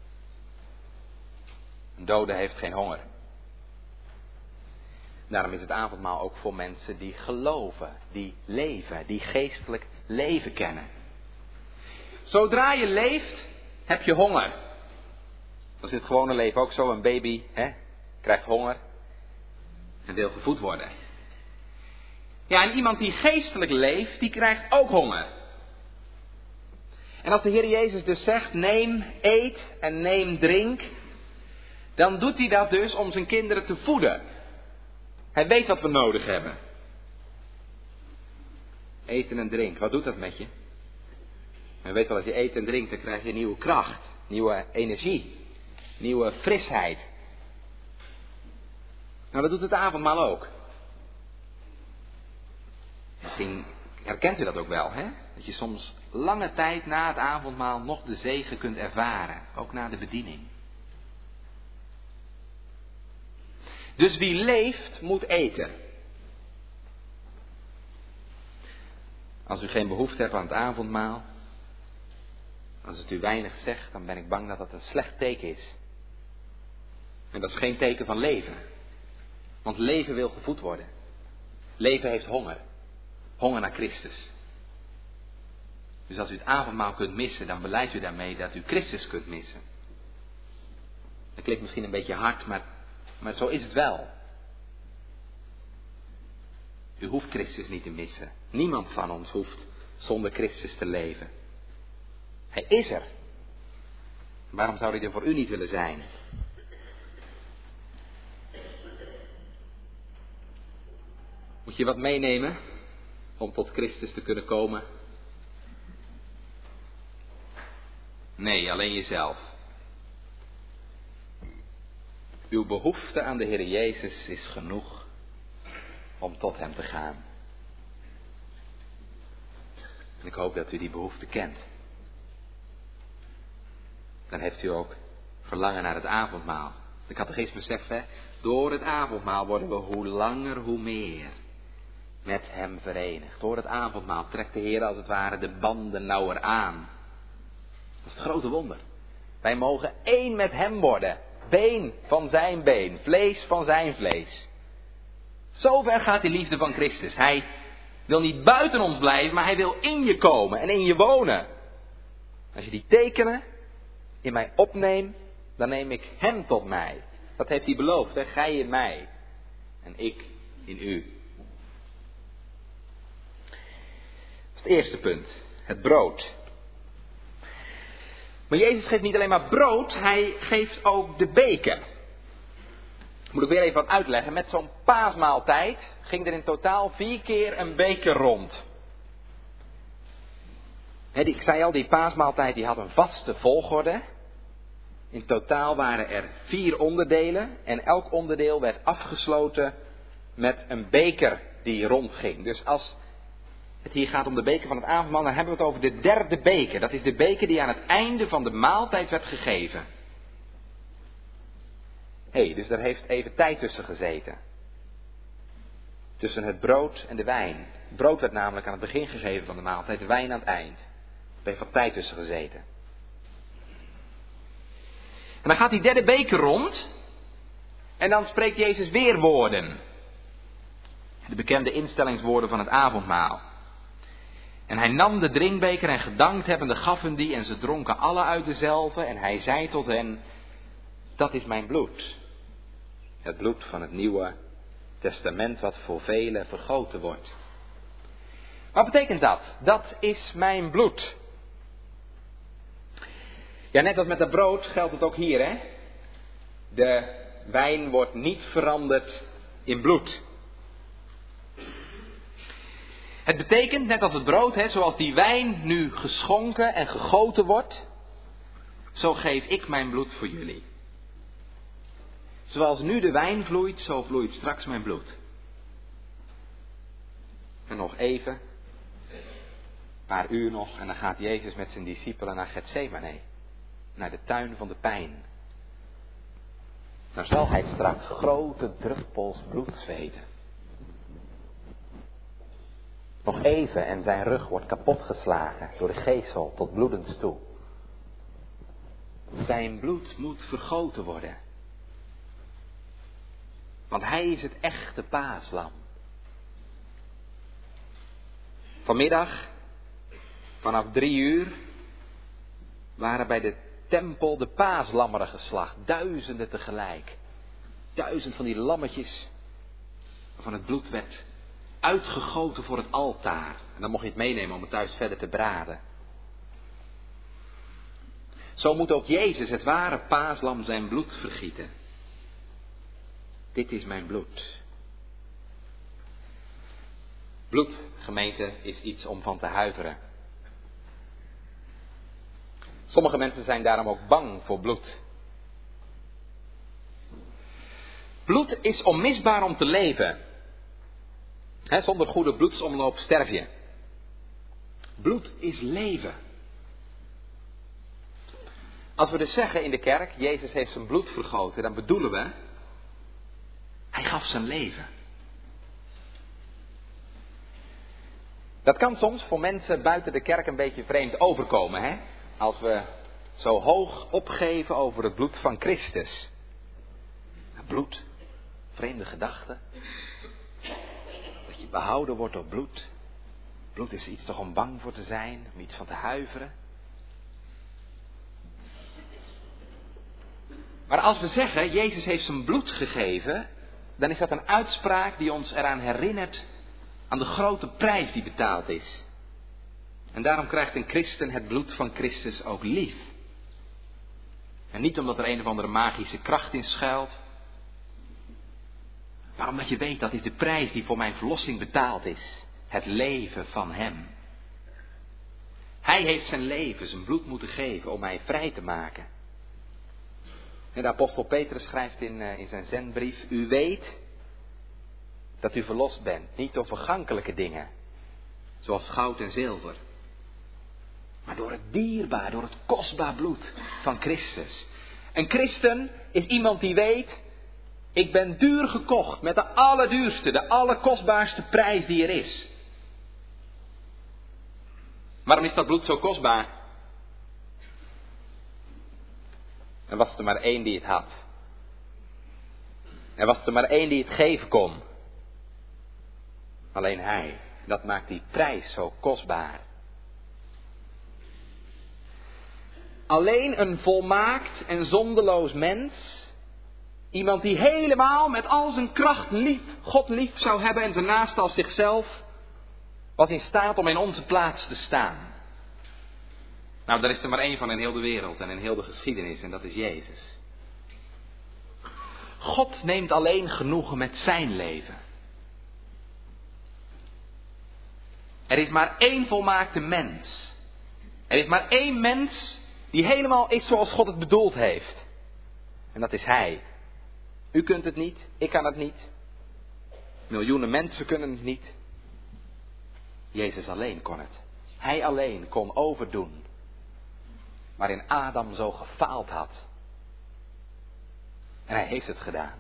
Een dode heeft geen honger. Daarom is het avondmaal ook voor mensen die geloven, die leven, die geestelijk leven kennen. Zodra je leeft, heb je honger. Dat is in het gewone leven ook zo. Een baby krijgt honger en wil gevoed worden. Ja, en iemand die geestelijk leeft, die krijgt ook honger. En als de Heer Jezus dus zegt, neem, eet en neem, drink, dan doet hij dat dus om zijn kinderen te voeden. Hij weet wat we nodig hebben. Eten en drinken, wat doet dat met je? Je weet wel, als je eet en drinkt, dan krijg je nieuwe kracht, nieuwe energie, nieuwe frisheid. Nou, dat doet het avondmaal ook. Misschien herkent u dat ook wel, hè? Dat je soms lange tijd na het avondmaal nog de zegen kunt ervaren, ook na de bediening. Dus wie leeft, moet eten. Als u geen behoefte hebt aan het avondmaal, als het u weinig zegt, dan ben ik bang dat dat een slecht teken is. En dat is geen teken van leven. Want leven wil gevoed worden. Leven heeft honger. Honger naar Christus. Dus als u het avondmaal kunt missen, dan beleidt u daarmee dat u Christus kunt missen. Dat klinkt misschien een beetje hard, maar zo is het wel. U hoeft Christus niet te missen. Niemand van ons hoeft zonder Christus te leven. Hij is er. Waarom zou hij er voor u niet willen zijn? Moet je wat meenemen om tot Christus te kunnen komen? Nee, alleen jezelf. Uw behoefte aan de Heer Jezus is genoeg om tot hem te gaan. En ik hoop dat u die behoefte kent. Dan heeft u ook verlangen naar het avondmaal. De catechismus zegt, door het avondmaal worden we hoe langer hoe meer met hem verenigd. Door het avondmaal trekt de Heer als het ware de banden nauwer aan. Dat is het grote wonder. Wij mogen één met hem worden. Been van zijn been, vlees van zijn vlees. Zover gaat die liefde van Christus. Hij wil niet buiten ons blijven, maar hij wil in je komen en in je wonen. Als je die tekenen in mij opneemt, dan neem ik hem tot mij. Dat heeft hij beloofd, hè? Gij in mij en ik in u. Dat is het eerste punt, het brood. Maar Jezus geeft niet alleen maar brood, hij geeft ook de beker. Moet ik weer even wat uitleggen. Met zo'n paasmaaltijd ging er in totaal 4 keer een beker rond. Ik zei al, die paasmaaltijd die had een vaste volgorde. In totaal waren er 4 onderdelen en elk onderdeel werd afgesloten met een beker die rondging. Dus als het hier gaat om de beker van het avondmaal, dan hebben we het over de derde beker. Dat is de beker die aan het einde van de maaltijd werd gegeven. Dus daar heeft even tijd tussen gezeten. Tussen het brood en de wijn. Het brood werd namelijk aan het begin gegeven van de maaltijd, de wijn aan het eind. Er heeft wat tijd tussen gezeten. En dan gaat die derde beker rond. En dan spreekt Jezus weer woorden. De bekende instellingswoorden van het avondmaal. En hij nam de drinkbeker en gedankt hebbende gaf hun die en ze dronken alle uit dezelve. En hij zei tot hen, dat is mijn bloed. Het bloed van het nieuwe testament wat voor velen vergoten wordt. Wat betekent dat? Dat is mijn bloed. Ja, net als met dat brood geldt het ook hier, hè. De wijn wordt niet veranderd in bloed. Het betekent, net als het brood, zoals die wijn nu geschonken en gegoten wordt, zo geef ik mijn bloed voor jullie. Zoals nu de wijn vloeit, zo vloeit straks mijn bloed. En nog even, een paar uur nog, en dan gaat Jezus met zijn discipelen naar Getsemane, naar de tuin van de pijn. Dan zal hij straks grote druppels bloed zweten. Nog even en zijn rug wordt kapotgeslagen door de geesel tot bloedens toe. Zijn bloed moet vergoten worden. Want hij is het echte paaslam. Vanmiddag, vanaf 3 uur, waren bij de tempel de paaslammeren geslacht. Duizenden tegelijk. 1000 van die lammetjes waarvan het bloed werd uitgegoten voor het altaar. En dan mocht je het meenemen om het thuis verder te braden. Zo moet ook Jezus, het ware paaslam, zijn bloed vergieten. Dit is mijn bloed. Bloed, gemeente, is iets om van te huiveren. Sommige mensen zijn daarom ook bang voor bloed. Bloed is onmisbaar om te leven. Zonder goede bloedsomloop sterf je. Bloed is leven. Als we dus zeggen in de kerk, Jezus heeft zijn bloed vergoten, dan bedoelen we, hij gaf zijn leven. Dat kan soms voor mensen buiten de kerk een beetje vreemd overkomen, hè? Als we zo hoog opgeven over het bloed van Christus. Bloed, vreemde gedachten. Dat je behouden wordt door bloed. Bloed is iets toch om bang voor te zijn, om iets van te huiveren. Maar als we zeggen, Jezus heeft zijn bloed gegeven, dan is dat een uitspraak die ons eraan herinnert aan de grote prijs die betaald is. En daarom krijgt een christen het bloed van Christus ook lief. En niet omdat er een of andere magische kracht in schuilt, maar omdat je weet dat is de prijs die voor mijn verlossing betaald is. Het leven van hem. Hij heeft zijn leven, zijn bloed moeten geven om mij vrij te maken. En de apostel Petrus schrijft in zijn zendbrief: u weet dat u verlost bent, niet door vergankelijke dingen, zoals goud en zilver, maar door het dierbaar, door het kostbaar bloed van Christus. Een christen is iemand die weet: ik ben duur gekocht met de allerduurste, de allerkostbaarste prijs die er is. Waarom is dat bloed zo kostbaar? Er was er maar één die het had. Er was er maar één die het geven kon. Alleen hij. Dat maakt die prijs zo kostbaar. Alleen een volmaakt en zondeloos mens, iemand die helemaal met al zijn kracht God lief zou hebben en zijn naaste als zichzelf, was in staat om in onze plaats te staan. Nou, daar is er maar één van in heel de wereld en in heel de geschiedenis en dat is Jezus. God neemt alleen genoegen met zijn leven. Er is maar één volmaakte mens. Er is maar één mens die helemaal is zoals God het bedoeld heeft. En dat is Hij. U kunt het niet, ik kan het niet. Miljoenen mensen kunnen het niet. Jezus alleen kon het. Hij alleen kon overdoen waarin Adam zo gefaald had. En hij heeft het gedaan.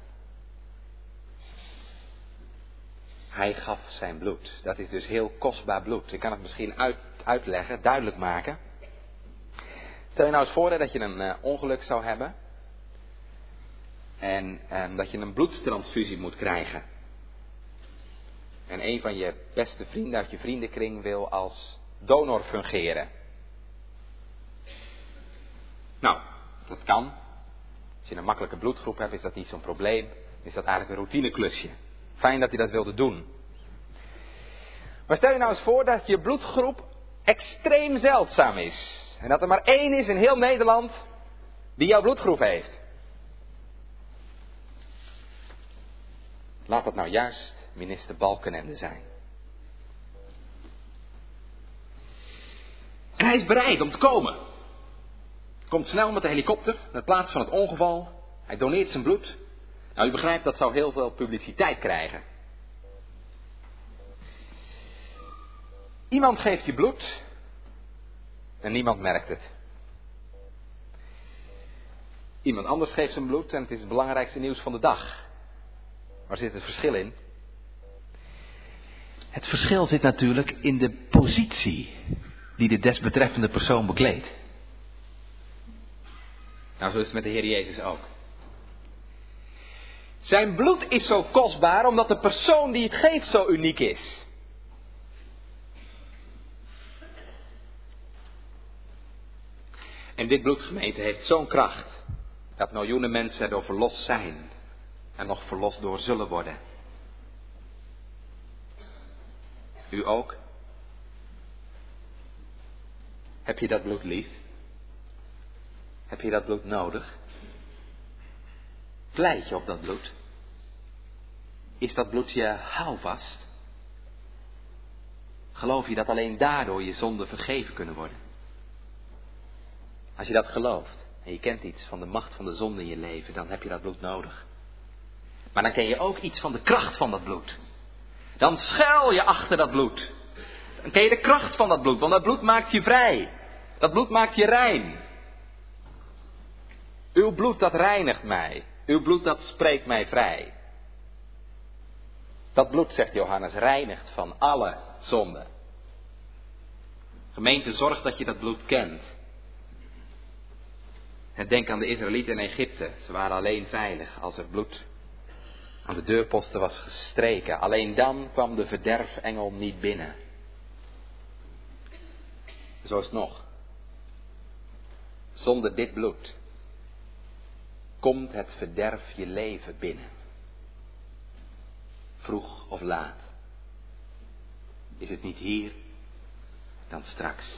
Hij gaf zijn bloed. Dat is dus heel kostbaar bloed. Ik kan het misschien uitleggen, duidelijk maken. Stel je nou eens voor dat je een ongeluk zou hebben. En dat je een bloedtransfusie moet krijgen. En een van je beste vrienden uit je vriendenkring wil als donor fungeren. Nou, dat kan. Als je een makkelijke bloedgroep hebt, is dat niet zo'n probleem. Is dat eigenlijk een routineklusje. Fijn dat hij dat wilde doen. Maar stel je nou eens voor dat je bloedgroep extreem zeldzaam is. En dat er maar één is in heel Nederland die jouw bloedgroep heeft. Laat dat nou juist minister Balkenende zijn. En hij is bereid om te komen. Komt snel met de helikopter naar de plaats van het ongeval. Hij doneert zijn bloed. Nou, u begrijpt, dat zou heel veel publiciteit krijgen. Iemand geeft je bloed en niemand merkt het. Iemand anders geeft zijn bloed en het is het belangrijkste nieuws van de dag. Waar zit het verschil in? Het verschil zit natuurlijk in de positie die de desbetreffende persoon bekleedt. Nou, zo is het met de Heer Jezus ook. Zijn bloed is zo kostbaar omdat de persoon die het geeft zo uniek is. En dit bloed, gemeente, heeft zo'n kracht dat miljoenen mensen erdoor verlost zijn en nog verlost door zullen worden. U ook? Heb je dat bloed lief? Heb je dat bloed nodig? Pleit je op dat bloed? Is dat bloed je houvast? Geloof je dat alleen daardoor je zonden vergeven kunnen worden? Als je dat gelooft en je kent iets van de macht van de zonde in je leven, dan heb je dat bloed nodig. Maar dan ken je ook iets van de kracht van dat bloed. Dan schuil je achter dat bloed. Dan ken je de kracht van dat bloed, want dat bloed maakt je vrij. Dat bloed maakt je rein. Uw bloed dat reinigt mij. Uw bloed dat spreekt mij vrij. Dat bloed, zegt Johannes, reinigt van alle zonden. Gemeente, zorg dat je dat bloed kent. En denk aan de Israëlieten in Egypte. Ze waren alleen veilig als er bloed aan de deurposten was gestreken. Alleen dan kwam de verderfengel niet binnen. Zo is het nog. Zonder dit bloed komt het verderf je leven binnen. Vroeg of laat. Is het niet hier, dan straks.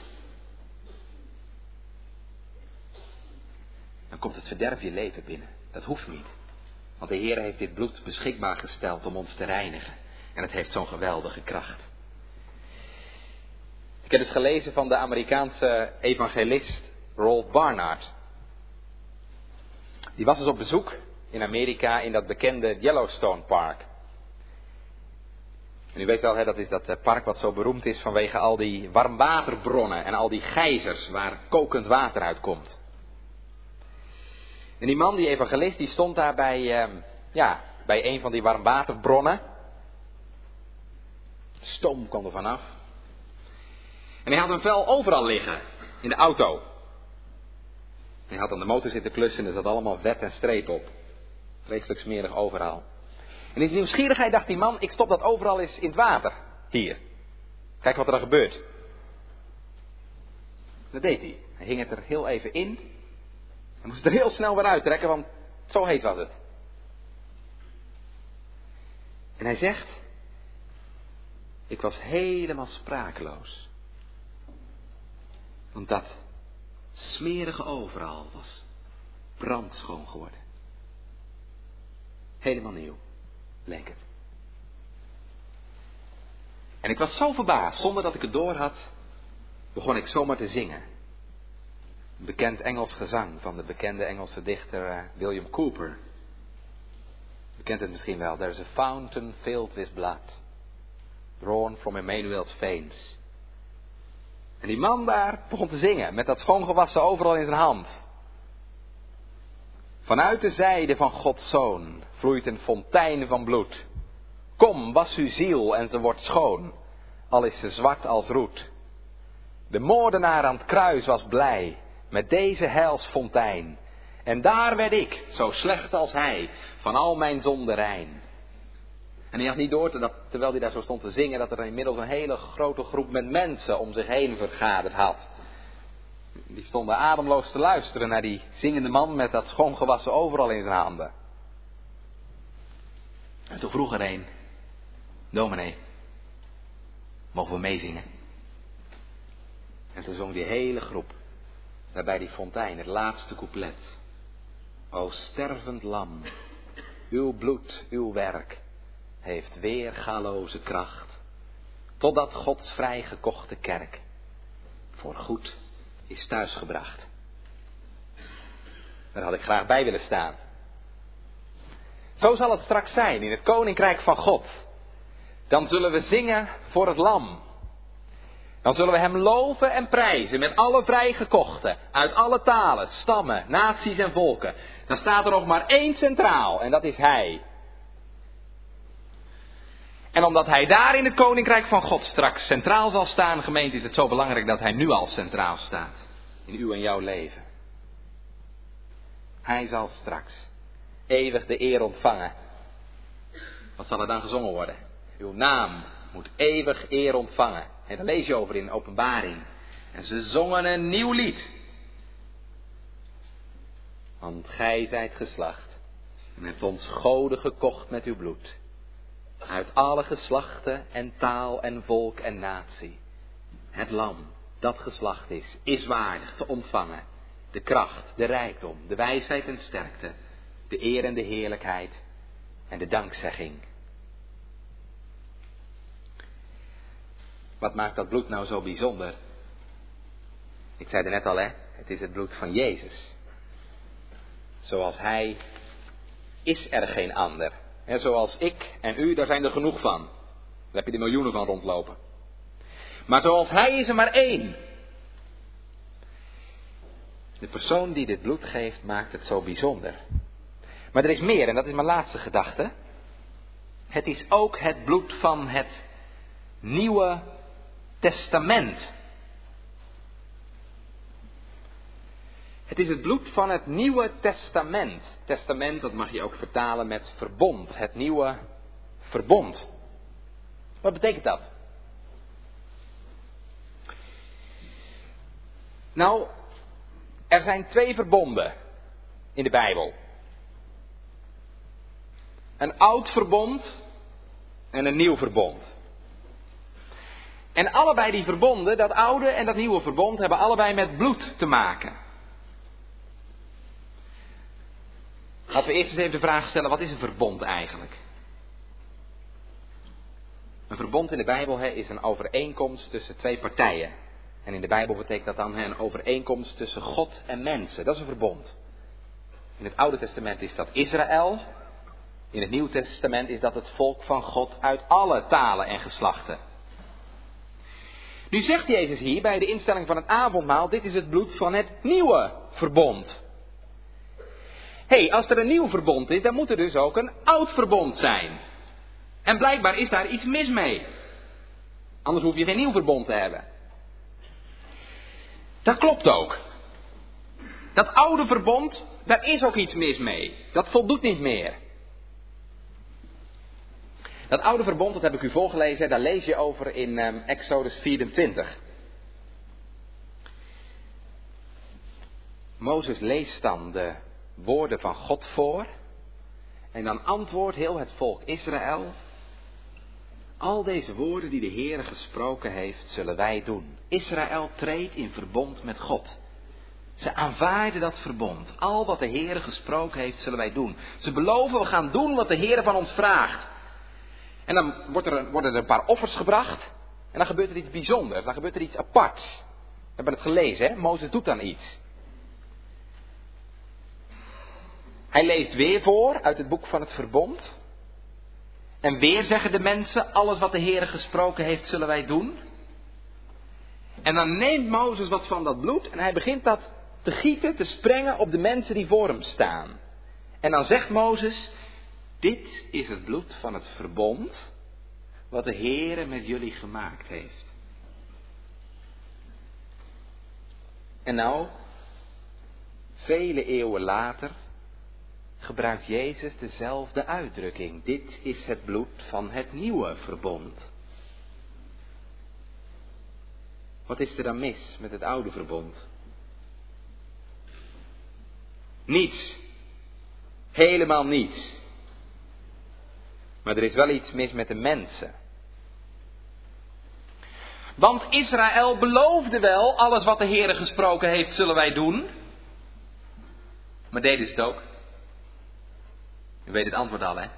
Dan komt het verderf je leven binnen. Dat hoeft niet. Want de Heer heeft dit bloed beschikbaar gesteld om ons te reinigen. En het heeft zo'n geweldige kracht. Ik heb dus gelezen van de Amerikaanse evangelist Rolf Barnard. Die was dus op bezoek in Amerika in dat bekende Yellowstone Park. En u weet wel, dat is dat park wat zo beroemd is vanwege al die warmwaterbronnen en al die geysers waar kokend water uitkomt. En die man, die evangelist, die stond daar bij een van die warmwaterbronnen. Stoom kwam er vanaf. En hij had een vel overal liggen in de auto. Hij had aan de motor zitten klussen en er zat allemaal wet en streep op. Vreselijk smerig overal. En in zijn nieuwsgierigheid dacht die man, ik stop dat overal eens in het water. Hier. Kijk wat er dan gebeurt. Dat deed hij. Hij hing het er heel even in. Hij moest het er heel snel weer uittrekken, want zo heet was het. En hij zegt, ik was helemaal sprakeloos. Want dat smerige overal was brandschoon geworden. Helemaal nieuw, leek het. En ik was zo verbaasd, zonder dat ik het door had, begon ik zomaar te zingen. Een bekend Engels gezang van de bekende Engelse dichter William Cowper. U kent het misschien wel. There is a fountain filled with blood, drawn from Emmanuel's veins. En die man daar begon te zingen, met dat schoongewassen overal in zijn hand. Vanuit de zijde van Gods Zoon vloeit een fontein van bloed. Kom, was uw ziel en ze wordt schoon, al is ze zwart als roet. De moordenaar aan het kruis was blij met deze heilsfontein. En daar werd ik, zo slecht als hij, van al mijn zonden rein. En hij had niet door, terwijl hij daar zo stond te zingen, dat er inmiddels een hele grote groep met mensen om zich heen vergaderd had. Die stonden ademloos te luisteren naar die zingende man met dat schoongewassen overal in zijn handen. En toen vroeg er een, dominee, mogen we meezingen? En toen zong die hele groep, daar bij die fontein, het laatste couplet. O stervend lam, uw bloed, uw werk, heeft weergaloze kracht, totdat Gods vrijgekochte kerk voor goed is thuisgebracht. Daar had ik graag bij willen staan. Zo zal het straks zijn in het koninkrijk van God. Dan zullen we zingen voor het lam. Dan zullen we hem loven en prijzen met alle vrijgekochten, uit alle talen, stammen, naties en volken. Dan staat er nog maar één centraal en dat is hij. En omdat hij daar in het koninkrijk van God straks centraal zal staan, gemeente, is het zo belangrijk dat hij nu al centraal staat. In uw en jouw leven. Hij zal straks eeuwig de eer ontvangen. Wat zal er dan gezongen worden? Uw naam moet eeuwig eer ontvangen. En daar lees je over in Openbaring. En ze zongen een nieuw lied. Want gij zijt geslacht en hebt ons goden gekocht met uw bloed. Uit alle geslachten en taal en volk en natie. Het lam dat geslacht is waardig te ontvangen. De kracht, de rijkdom, de wijsheid en sterkte. De eer en de heerlijkheid en de dankzegging. Wat maakt dat bloed nou zo bijzonder? Ik zei er net al, het is het bloed van Jezus. Zoals hij is er geen ander. En zoals ik en u, daar zijn er genoeg van. Daar heb je er miljoenen van rondlopen. Maar zoals hij is er maar één. De persoon die dit bloed geeft maakt het zo bijzonder. Maar er is meer en dat is mijn laatste gedachte. Het is ook het bloed van het Nieuwe Testament. Het is het bloed van het Nieuwe Testament. Testament, dat mag je ook vertalen met verbond. Het nieuwe verbond. Wat betekent dat? Nou, er zijn 2 verbonden in de Bijbel. Een oud verbond en een nieuw verbond. En allebei die verbonden, dat oude en dat nieuwe verbond, hebben allebei met bloed te maken. Laten we eerst eens even de vraag stellen, wat is een verbond eigenlijk? Een verbond in de Bijbel is een overeenkomst tussen twee partijen. En in de Bijbel betekent dat dan een overeenkomst tussen God en mensen. Dat is een verbond. In het Oude Testament is dat Israël. In het Nieuwe Testament is dat het volk van God uit alle talen en geslachten. Nu zegt Jezus hier bij de instelling van het avondmaal, dit is het bloed van het nieuwe verbond. Als er een nieuw verbond is, dan moet er dus ook een oud verbond zijn. En blijkbaar is daar iets mis mee. Anders hoef je geen nieuw verbond te hebben. Dat klopt ook. Dat oude verbond, daar is ook iets mis mee. Dat voldoet niet meer. Dat oude verbond, dat heb ik u voorgelezen, daar lees je over in Exodus 24. Mozes leest dan de woorden van God voor. En dan antwoordt heel het volk Israël. Al deze woorden die de Heere gesproken heeft, zullen wij doen. Israël treedt in verbond met God. Ze aanvaarden dat verbond. Al wat de Heere gesproken heeft, zullen wij doen. Ze beloven, we gaan doen wat de Heere van ons vraagt. En dan worden er een paar offers gebracht. En dan gebeurt er iets bijzonders. Dan gebeurt er iets aparts. We hebben het gelezen, hè? Mozes doet dan iets. Hij leest weer voor uit het boek van het verbond. En weer zeggen de mensen, alles wat de Heere gesproken heeft, zullen wij doen. En dan neemt Mozes wat van dat bloed en hij begint dat te gieten, te sprengen op de mensen die voor hem staan. En dan zegt Mozes, dit is het bloed van het verbond wat de Heere met jullie gemaakt heeft. En nou, vele eeuwen later, gebruikt Jezus dezelfde uitdrukking. Dit is het bloed van het nieuwe verbond. Wat is er dan mis met het oude verbond? Niets. Helemaal niets. Maar er is wel iets mis met de mensen. Want Israël beloofde wel, alles wat de Heere gesproken heeft, zullen wij doen. Maar deden ze het ook? U weet het antwoord al, hè?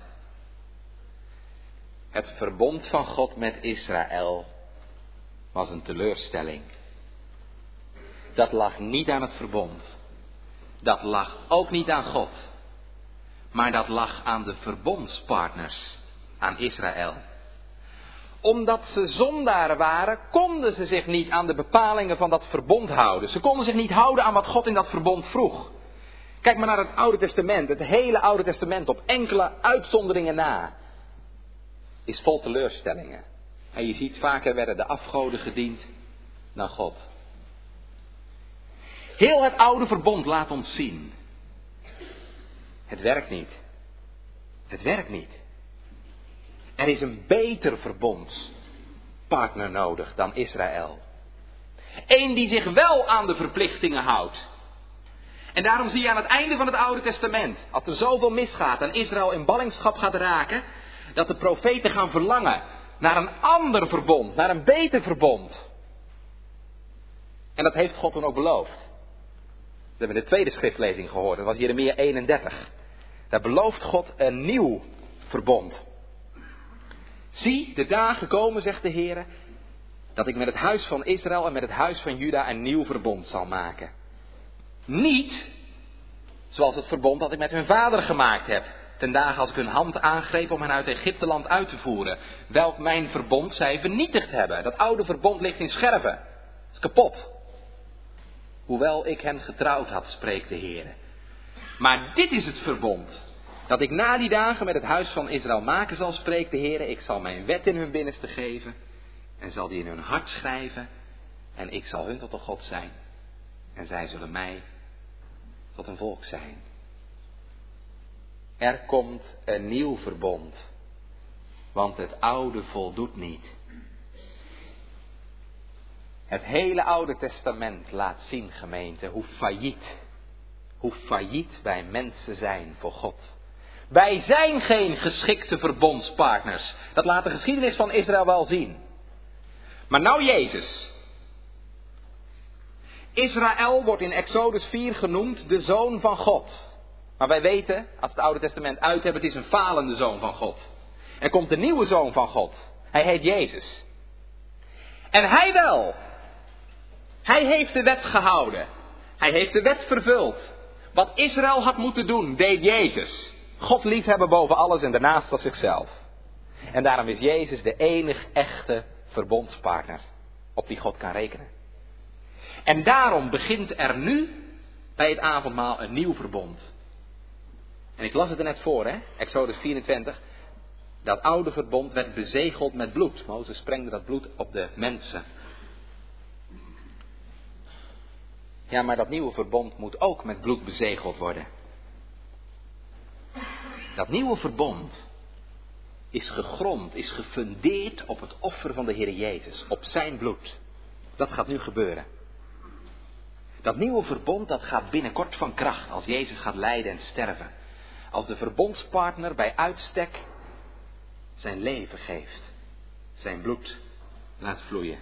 Het verbond van God met Israël was een teleurstelling. Dat lag niet aan het verbond. Dat lag ook niet aan God. Maar dat lag aan de verbondspartners, aan Israël. Omdat ze zondaren waren, konden ze zich niet aan de bepalingen van dat verbond houden. Ze konden zich niet houden aan wat God in dat verbond vroeg. Kijk maar naar het Oude Testament. Het hele Oude Testament op enkele uitzonderingen na is vol teleurstellingen. En je ziet vaker werden de afgoden gediend dan God. Heel het oude verbond laat ons zien. Het werkt niet. Het werkt niet. Er is een beter verbondspartner nodig dan Israël. Eén die zich wel aan de verplichtingen houdt. En daarom zie je aan het einde van het Oude Testament, als er zoveel misgaat en Israël in ballingschap gaat raken, dat de profeten gaan verlangen naar een ander verbond, naar een beter verbond. En dat heeft God toen ook beloofd. We hebben de tweede schriftlezing gehoord, dat was Jeremia 31. Daar belooft God een nieuw verbond. Zie, de dagen komen, zegt de Heer, dat ik met het huis van Israël en met het huis van Juda een nieuw verbond zal maken. Niet zoals het verbond dat ik met hun vader gemaakt heb, ten dagen als ik hun hand aangreep om hen uit Egypteland uit te voeren, welk mijn verbond zij vernietigd hebben. Dat oude verbond ligt in scherven, het is kapot. Hoewel ik hen getrouwd had, spreekt de Heer. Maar dit is het verbond dat ik na die dagen met het huis van Israël maken zal, spreekt de Heer. Ik zal mijn wet in hun binnenste geven en zal die in hun hart schrijven en ik zal hun tot een God zijn. En zij zullen mij tot een volk zijn. Er komt een nieuw verbond, want het oude voldoet niet. Het hele Oude Testament laat zien, gemeente, hoe failliet wij mensen zijn voor God. Wij zijn geen geschikte verbondspartners. Dat laat de geschiedenis van Israël wel zien. Maar nou Jezus. Israël wordt in Exodus 4 genoemd de zoon van God. Maar wij weten, als we het Oude Testament uit hebben, het is een falende zoon van God. Er komt de nieuwe zoon van God. Hij heet Jezus. En hij wel. Hij heeft de wet gehouden. Hij heeft de wet vervuld. Wat Israël had moeten doen, deed Jezus. God liefhebben boven alles en daarnaast als zichzelf. En daarom is Jezus de enig echte verbondspartner op die God kan rekenen. En daarom begint er nu bij het avondmaal een nieuw verbond. En ik las het er net voor, hè? Exodus 24. Dat oude verbond werd bezegeld met bloed. Mozes sprengde dat bloed op de mensen. Ja, maar dat nieuwe verbond moet ook met bloed bezegeld worden. Dat nieuwe verbond is gegrond, is gefundeerd op het offer van de Heer Jezus, op zijn bloed. Dat gaat nu gebeuren. Dat nieuwe verbond, dat gaat binnenkort van kracht als Jezus gaat lijden en sterven. Als de verbondspartner bij uitstek zijn leven geeft, zijn bloed laat vloeien.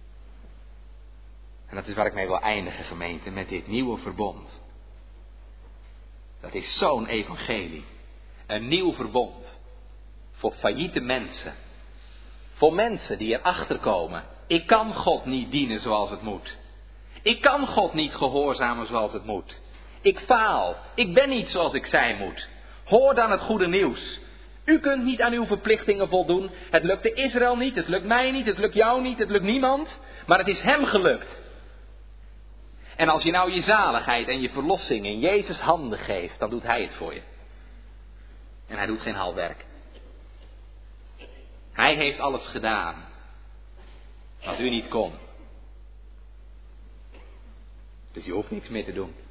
En dat is waar ik mee wil eindigen, gemeente, met dit nieuwe verbond. Dat is zo'n evangelie. Een nieuw verbond. Voor failliete mensen. Voor mensen die erachter komen. Ik kan God niet dienen zoals het moet. Ik kan God niet gehoorzamen zoals het moet. Ik faal. Ik ben niet zoals ik zijn moet. Hoor dan het goede nieuws. U kunt niet aan uw verplichtingen voldoen. Het lukte Israël niet. Het lukt mij niet. Het lukt jou niet. Het lukt niemand. Maar het is hem gelukt. En als je nou je zaligheid en je verlossing in Jezus handen geeft, dan doet hij het voor je. En hij doet geen half werk. Hij heeft alles gedaan wat u niet kon. Dus je hoeft niks meer te doen.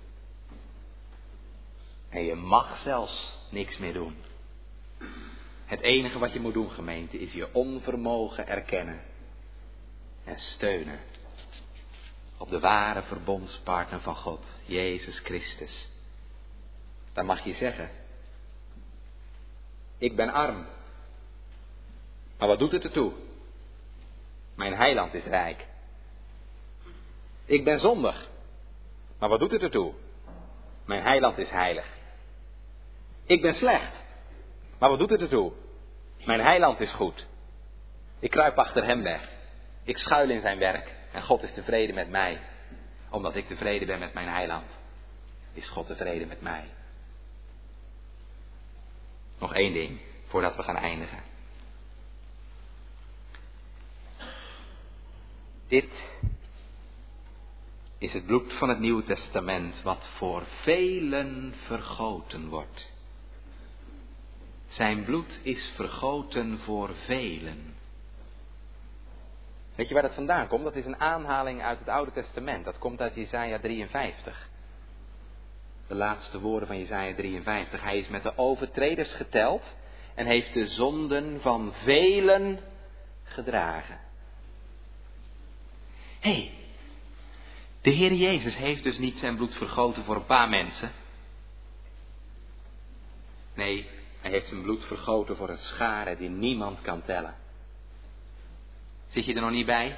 En je mag zelfs niks meer doen. Het enige wat je moet doen, gemeente, is je onvermogen erkennen en steunen op de ware verbondspartner van God, Jezus Christus. Dan mag je zeggen, ik ben arm. Maar wat doet het ertoe? Mijn heiland is rijk. Ik ben zondig. Maar wat doet het ertoe? Mijn heiland is heilig. Ik ben slecht. Maar wat doet het ertoe? Mijn heiland is goed. Ik kruip achter hem weg. Ik schuil in zijn werk. En God is tevreden met mij. Omdat ik tevreden ben met mijn heiland, is God tevreden met mij. Nog één ding, voordat we gaan eindigen. Dit is het bloed van het Nieuwe Testament, wat voor velen vergoten wordt. Zijn bloed is vergoten voor velen. Weet je waar dat vandaan komt? Dat is een aanhaling uit het Oude Testament. Dat komt uit Jesaja 53. De laatste woorden van Jesaja 53. Hij is met de overtreders geteld en heeft de zonden van velen gedragen. Hé, de Heer Jezus heeft dus niet zijn bloed vergoten voor een paar mensen. Nee, hij heeft zijn bloed vergoten voor een schare die niemand kan tellen. Zit je er nog niet bij?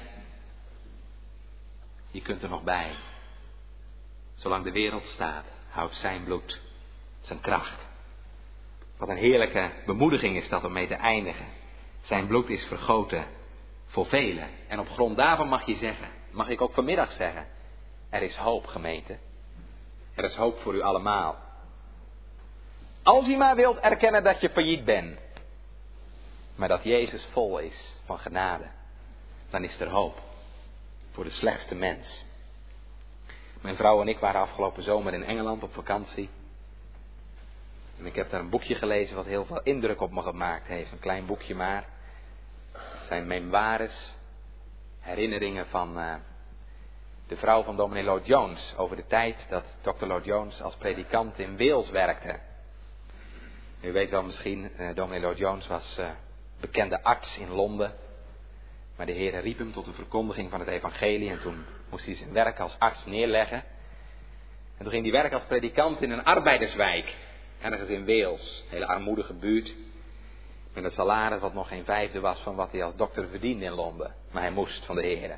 Je kunt er nog bij. Zolang de wereld staat, houdt zijn bloed zijn kracht. Wat een heerlijke bemoediging is dat om mee te eindigen. Zijn bloed is vergoten voor velen. En op grond daarvan mag je zeggen, mag ik ook vanmiddag zeggen, er is hoop, gemeente. Er is hoop voor u allemaal. Als u maar wilt erkennen dat je failliet bent, maar dat Jezus vol is van genade, dan is er hoop voor de slechtste mens. Mijn vrouw en ik waren afgelopen zomer in Engeland op vakantie. En ik heb daar een boekje gelezen wat heel veel indruk op me gemaakt heeft. Een klein boekje maar. Het zijn memoires, herinneringen van de vrouw van dominee Lloyd Jones. Over de tijd dat Dr. Lloyd Jones als predikant in Wales werkte. U weet wel misschien, dominee Lloyd Jones was bekende arts in Londen. Maar de Heer riep hem tot de verkondiging van het evangelie. En toen moest hij zijn werk als arts neerleggen. En toen ging hij werken als predikant in een arbeiderswijk. Ergens in Wales. Een hele armoedige buurt. Met een salaris wat nog geen vijfde was van wat hij als dokter verdiende in Londen. Maar hij moest van de Heer.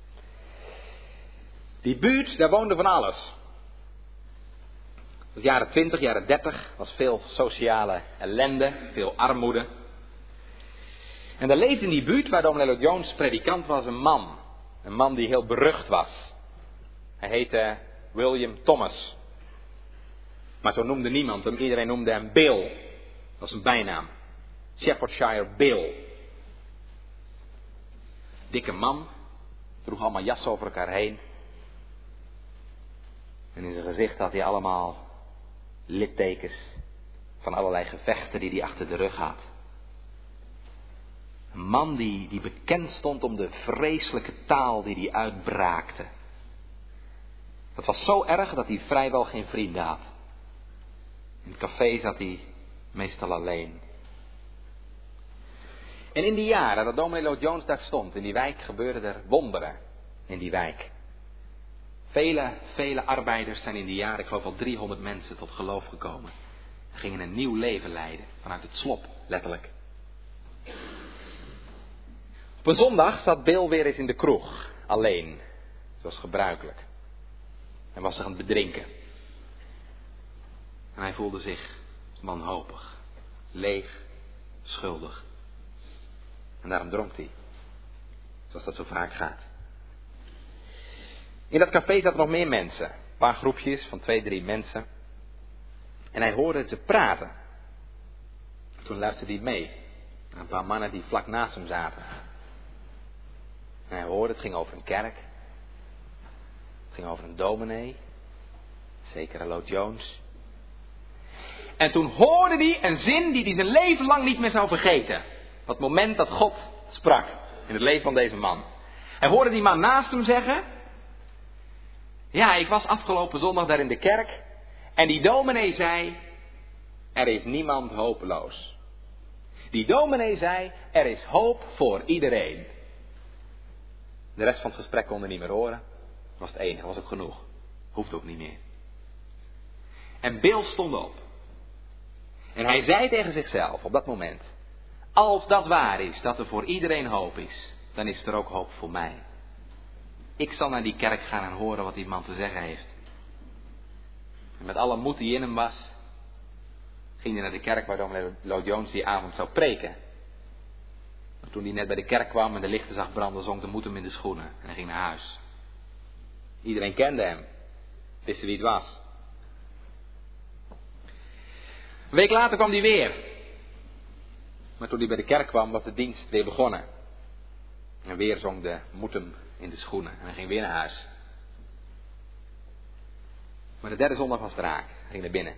Die buurt, daar woonde van alles. Het was jaren 20, jaren 30. Was veel sociale ellende. Veel armoede. En daar leefde in die buurt waar dominee Lloyd Jones predikant was een man. Een man die heel berucht was. Hij heette William Thomas. Maar zo noemde niemand hem. Iedereen noemde hem Bill. Dat was een bijnaam. Shepherdshire Bill. Dikke man. Droeg allemaal jassen over elkaar heen. En in zijn gezicht had hij allemaal littekens van allerlei gevechten die hij achter de rug had. Een man die bekend stond om de vreselijke taal die hij uitbraakte. Dat was zo erg dat hij vrijwel geen vrienden had. In het café zat hij meestal alleen. En in die jaren dat dominee Lloyd Jones daar stond, in die wijk, gebeurden er wonderen in die wijk. Vele arbeiders zijn in die jaren, ik geloof al 300 mensen, tot geloof gekomen. En gingen een nieuw leven leiden, vanuit het slop, letterlijk. Op een zondag zat Bill weer eens in de kroeg, alleen, zoals gebruikelijk. En was zich aan het bedrinken. En hij voelde zich wanhopig, leeg, schuldig. En daarom dronk hij, zoals dat zo vaak gaat. In dat café zaten nog meer mensen, een paar groepjes van 2-3 mensen. En hij hoorde ze praten. Toen luisterde hij mee naar een paar mannen die vlak naast hem zaten. En hij hoorde, het ging over een kerk. Het ging over een dominee. Zeker Lloyd Jones. En toen hoorde hij een zin die hij zijn leven lang niet meer zou vergeten. Op het moment dat God sprak in het leven van deze man. Hij hoorde die man naast hem zeggen: ja, ik was afgelopen zondag daar in de kerk. En die dominee zei: er is niemand hopeloos. Die dominee zei: er is hoop voor iedereen. De rest van het gesprek kon hij niet meer horen. Dat was het enige, was ook genoeg. Hoeft ook niet meer. En Bill stond op. En hij zei tegen zichzelf op dat moment: als dat waar is, dat er voor iedereen hoop is, dan is er ook hoop voor mij. Ik zal naar die kerk gaan en horen wat die man te zeggen heeft. En met alle moed die in hem was, ging hij naar de kerk waar dominee Lloyd Jones die avond zou preken. En toen hij net bij de kerk kwam en de lichten zag branden, zonk de moed hem in de schoenen. En hij ging naar huis. Iedereen kende hem. Wisten wie het was. Een week later kwam hij weer. Maar toen hij bij de kerk kwam, was de dienst weer begonnen. En weer zonk de moed hem in de schoenen. En hij ging weer naar huis. Maar de derde zondag was het raak. Hij ging naar binnen.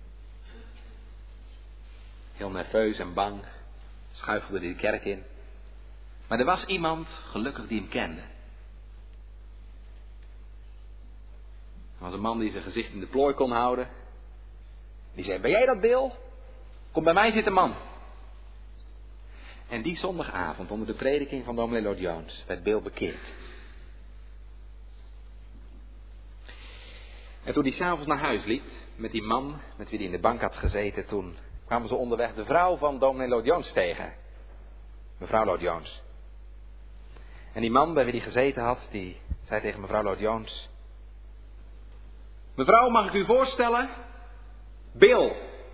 Heel nerveus en bang. Schuifelde hij de kerk in. Maar er was iemand, gelukkig, die hem kende. Er was een man die zijn gezicht in de plooi kon houden. Die zei: ben jij dat, Bill? Kom bij mij zitten, man. En die zondagavond, onder de prediking van dominee Lloyd Jones, werd Bill bekeerd. En toen hij 's avonds naar huis liep, met die man met wie hij in de bank had gezeten, toen kwamen ze onderweg de vrouw van dominee Lloyd Jones tegen. Mevrouw Lloyd Jones. En die man bij wie hij gezeten had, die zei tegen mevrouw Lloyd Jones: mevrouw, mag ik u voorstellen? Bill.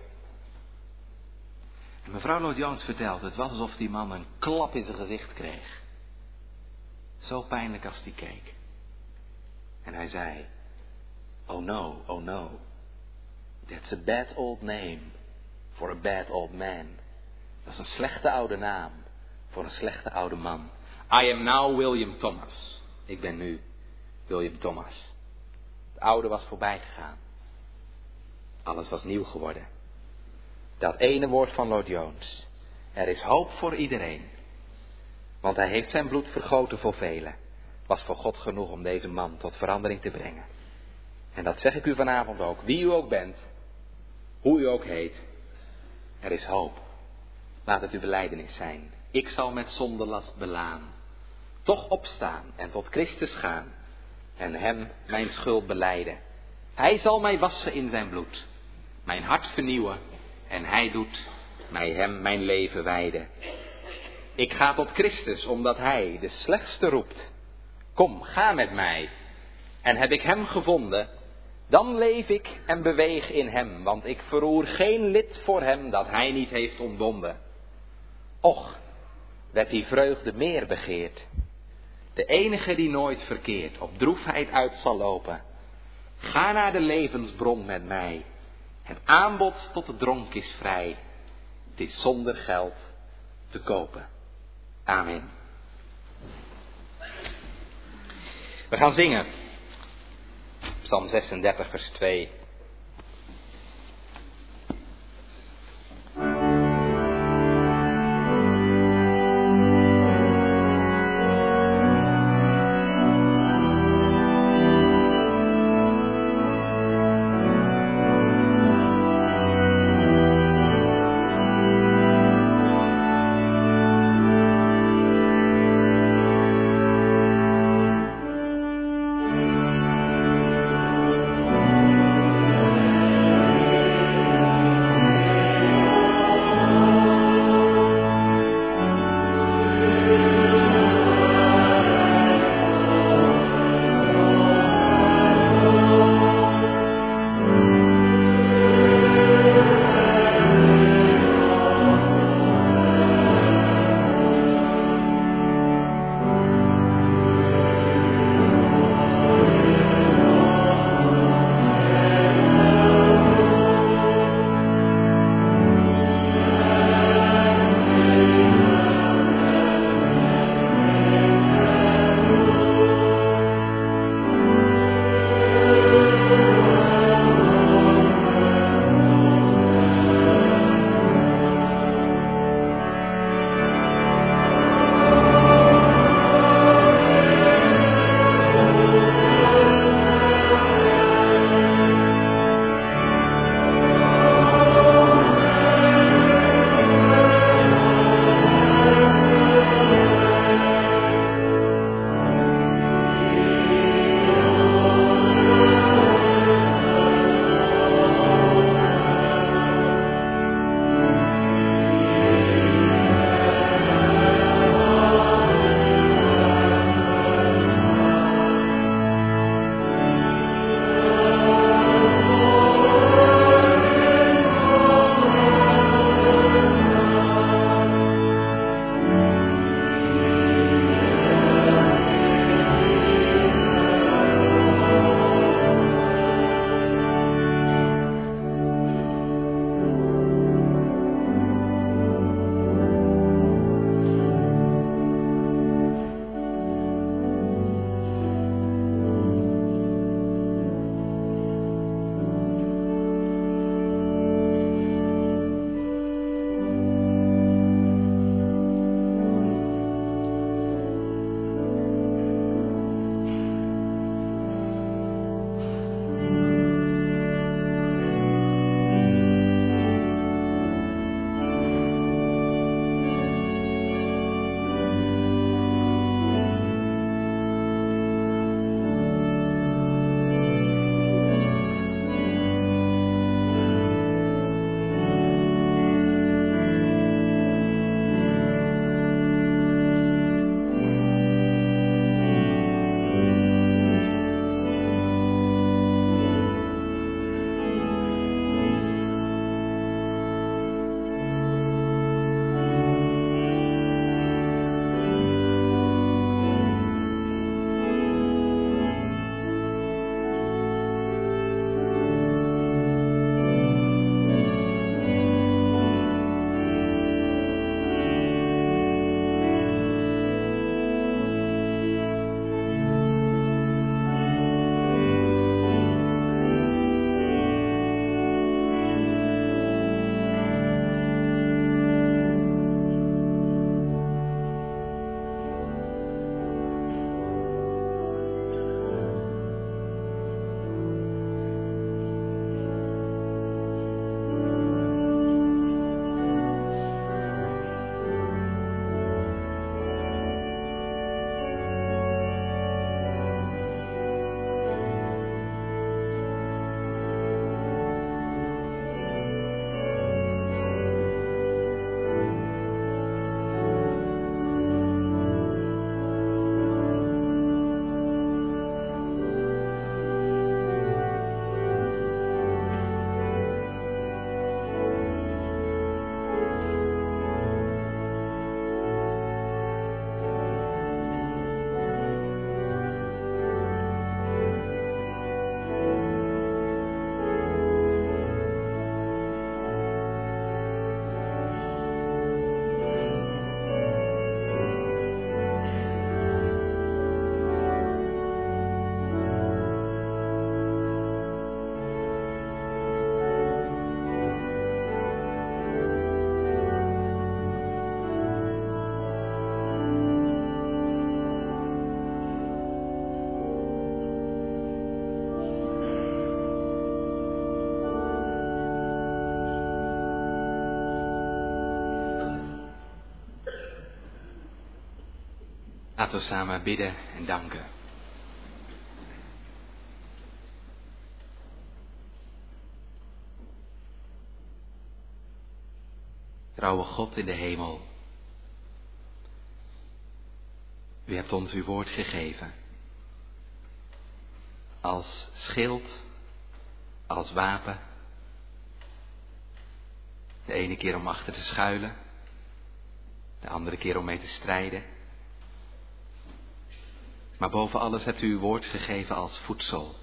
En mevrouw Lloyd Jones vertelde, het was alsof die man een klap in zijn gezicht kreeg. Zo pijnlijk als die keek. En hij zei: oh no, that's a bad old name for a bad old man. Dat is een slechte oude naam voor een slechte oude man. I am now William Thomas. Ik ben nu William Thomas. Het oude was voorbij gegaan. Alles was nieuw geworden. Dat ene woord van Lloyd Jones. Er is hoop voor iedereen. Want hij heeft zijn bloed vergoten voor velen. Was voor God genoeg om deze man tot verandering te brengen. En dat zeg ik u vanavond ook. Wie u ook bent. Hoe u ook heet. Er is hoop. Laat het uw belijdenis zijn. Ik zal met zondelast belaan. Toch opstaan en tot Christus gaan. En hem mijn schuld belijden. Hij zal mij wassen in zijn bloed. Mijn hart vernieuwen. En hij doet mij hem mijn leven wijden. Ik ga tot Christus omdat hij de slechtste roept. Kom, ga met mij. En heb ik hem gevonden, dan leef ik en beweeg in hem. Want ik verroer geen lid voor hem dat hij niet heeft ontbonden. Och, werd die vreugde meer begeerd. De enige die nooit verkeerd op droefheid uit zal lopen. Ga naar de levensbron met mij. Het aanbod tot de dronk is vrij. Het is zonder geld te kopen. Amen. We gaan zingen. Psalm 36 vers 2. Laten we samen bidden en danken. Trouwe God in de hemel, u hebt ons uw woord gegeven. Als schild, als wapen. De ene keer om achter te schuilen, de andere keer om mee te strijden. Maar boven alles hebt u uw woord gegeven als voedsel.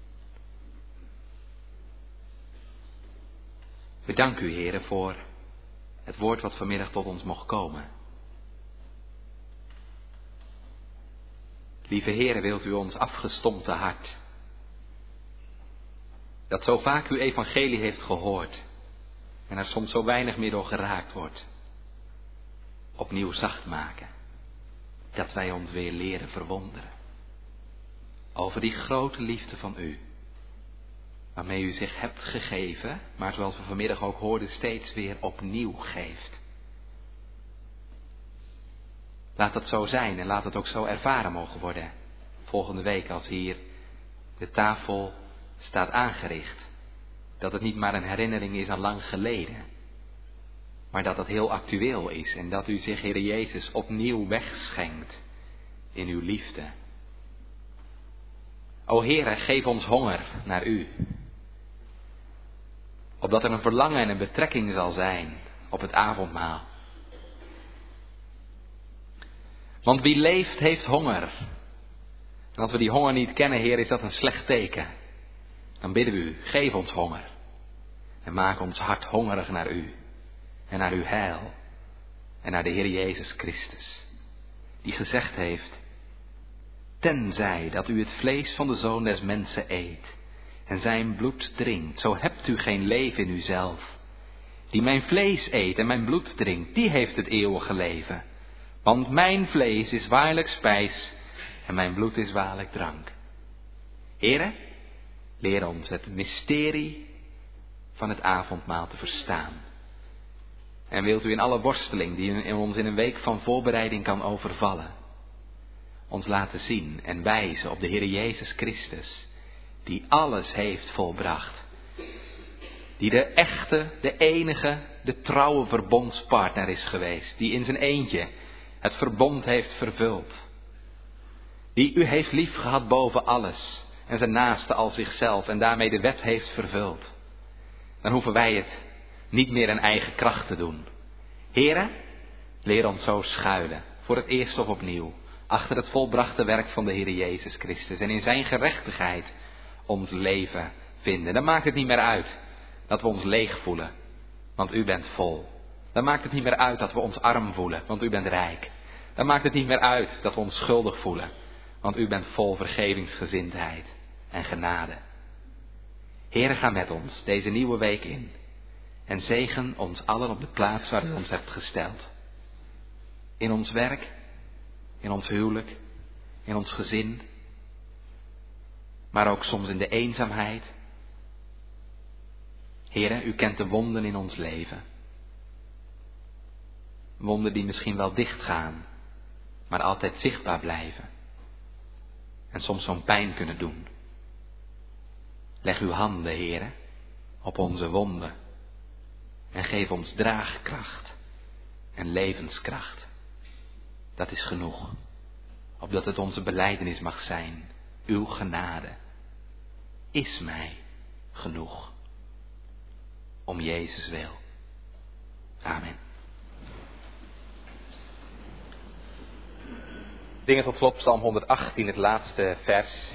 We danken u, Heere, voor het woord wat vanmiddag tot ons mocht komen. Lieve Heere, wilt u ons afgestompte hart, dat zo vaak uw evangelie heeft gehoord en er soms zo weinig meer door geraakt wordt, opnieuw zacht maken, dat wij ons weer leren verwonderen over die grote liefde van u, waarmee u zich hebt gegeven, maar zoals we vanmiddag ook hoorden, steeds weer opnieuw geeft. Laat dat zo zijn en laat het ook zo ervaren mogen worden. Volgende week als hier de tafel staat aangericht. Dat het niet maar een herinnering is aan lang geleden. Maar dat het heel actueel is en dat u zich, Heere Jezus, opnieuw wegschenkt in uw liefde. O Heere, geef ons honger naar u. Opdat er een verlangen en een betrekking zal zijn op het avondmaal. Want wie leeft, heeft honger. En als we die honger niet kennen, Heer, is dat een slecht teken. Dan bidden we u, geef ons honger. En maak ons hart hongerig naar u. En naar uw heil. En naar de Heer Jezus Christus. Die gezegd heeft, tenzij dat u het vlees van de Zoon des Mensen eet. En zijn bloed drinkt, zo hebt u geen leven in uzelf. Die mijn vlees eet en mijn bloed drinkt, die heeft het eeuwige leven. Want mijn vlees is waarlijk spijs en mijn bloed is waarlijk drank. Heere, leer ons het mysterie van het avondmaal te verstaan. En wilt u in alle worsteling die ons in een week van voorbereiding kan overvallen, ons laten zien en wijzen op de Heer Jezus Christus, die alles heeft volbracht. Die de echte, de enige, de trouwe verbondspartner is geweest, die in zijn eentje het verbond heeft vervuld. Die u heeft liefgehad boven alles en zijn naaste als zichzelf en daarmee de wet heeft vervuld. Dan hoeven wij het niet meer in eigen kracht te doen. Heere, leer ons zo schuilen, voor het eerst of opnieuw, achter het volbrachte werk van de Heer Jezus Christus en in zijn gerechtigheid ons leven vinden. Dan maakt het niet meer uit dat we ons leeg voelen, want u bent vol. Dan maakt het niet meer uit dat we ons arm voelen, want u bent rijk. Dan maakt het niet meer uit dat we ons schuldig voelen, want u bent vol vergevingsgezindheid en genade. Heere, ga met ons deze nieuwe week in en zegen ons allen op de plaats waar u ons hebt gesteld. In ons werk, in ons huwelijk, in ons gezin, maar ook soms in de eenzaamheid. Heere, u kent de wonden in ons leven. Wonden die misschien wel dichtgaan, maar altijd zichtbaar blijven. En soms zo'n pijn kunnen doen. Leg uw handen, Heere, op onze wonden. En geef ons draagkracht en levenskracht. Dat is genoeg. Opdat het onze belijdenis mag zijn. Uw genade is mij genoeg. Om Jezus wil. Amen. Zingen tot slot Psalm 118, het laatste vers.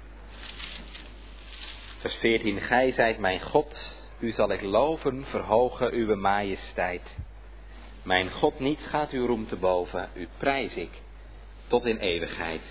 Vers 14. Gij zijt mijn God, u zal ik loven, verhogen uw majesteit. Mijn God, niets gaat uw roem te boven, u prijs ik tot in eeuwigheid.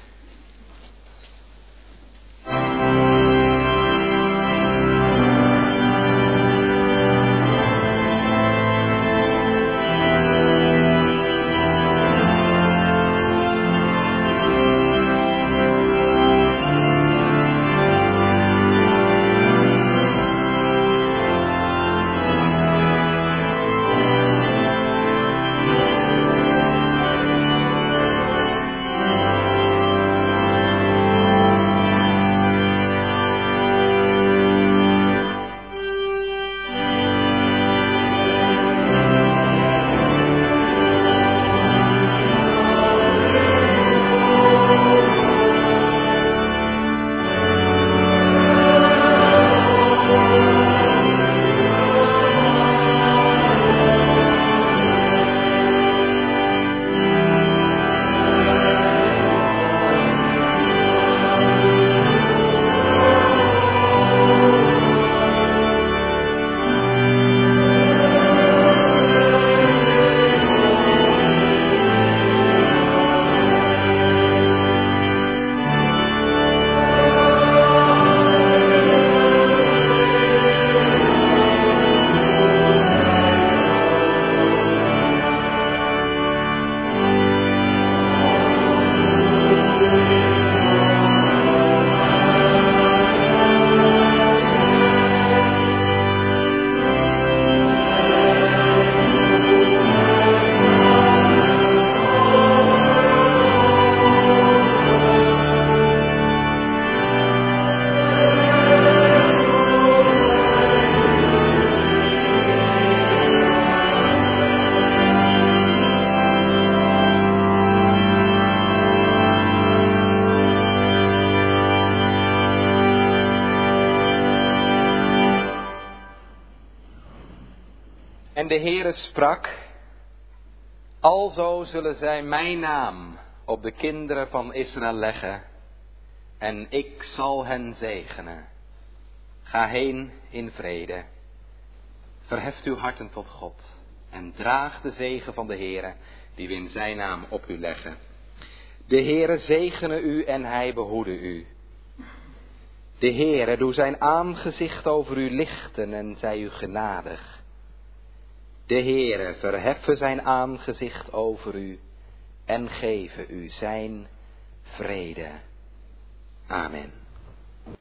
de Heere sprak: alzo zullen zij mijn naam op de kinderen van Israël leggen, en ik zal hen zegenen. Ga heen in vrede. Verheft uw harten tot God en draag de zegen van de Heere, die we in zijn naam op u leggen. De Heere zegene u en hij behoede u. De Heere doe zijn aangezicht over u lichten en zij u genadig. De Heere verheffe zijn aangezicht over u en geven u zijn vrede. Amen.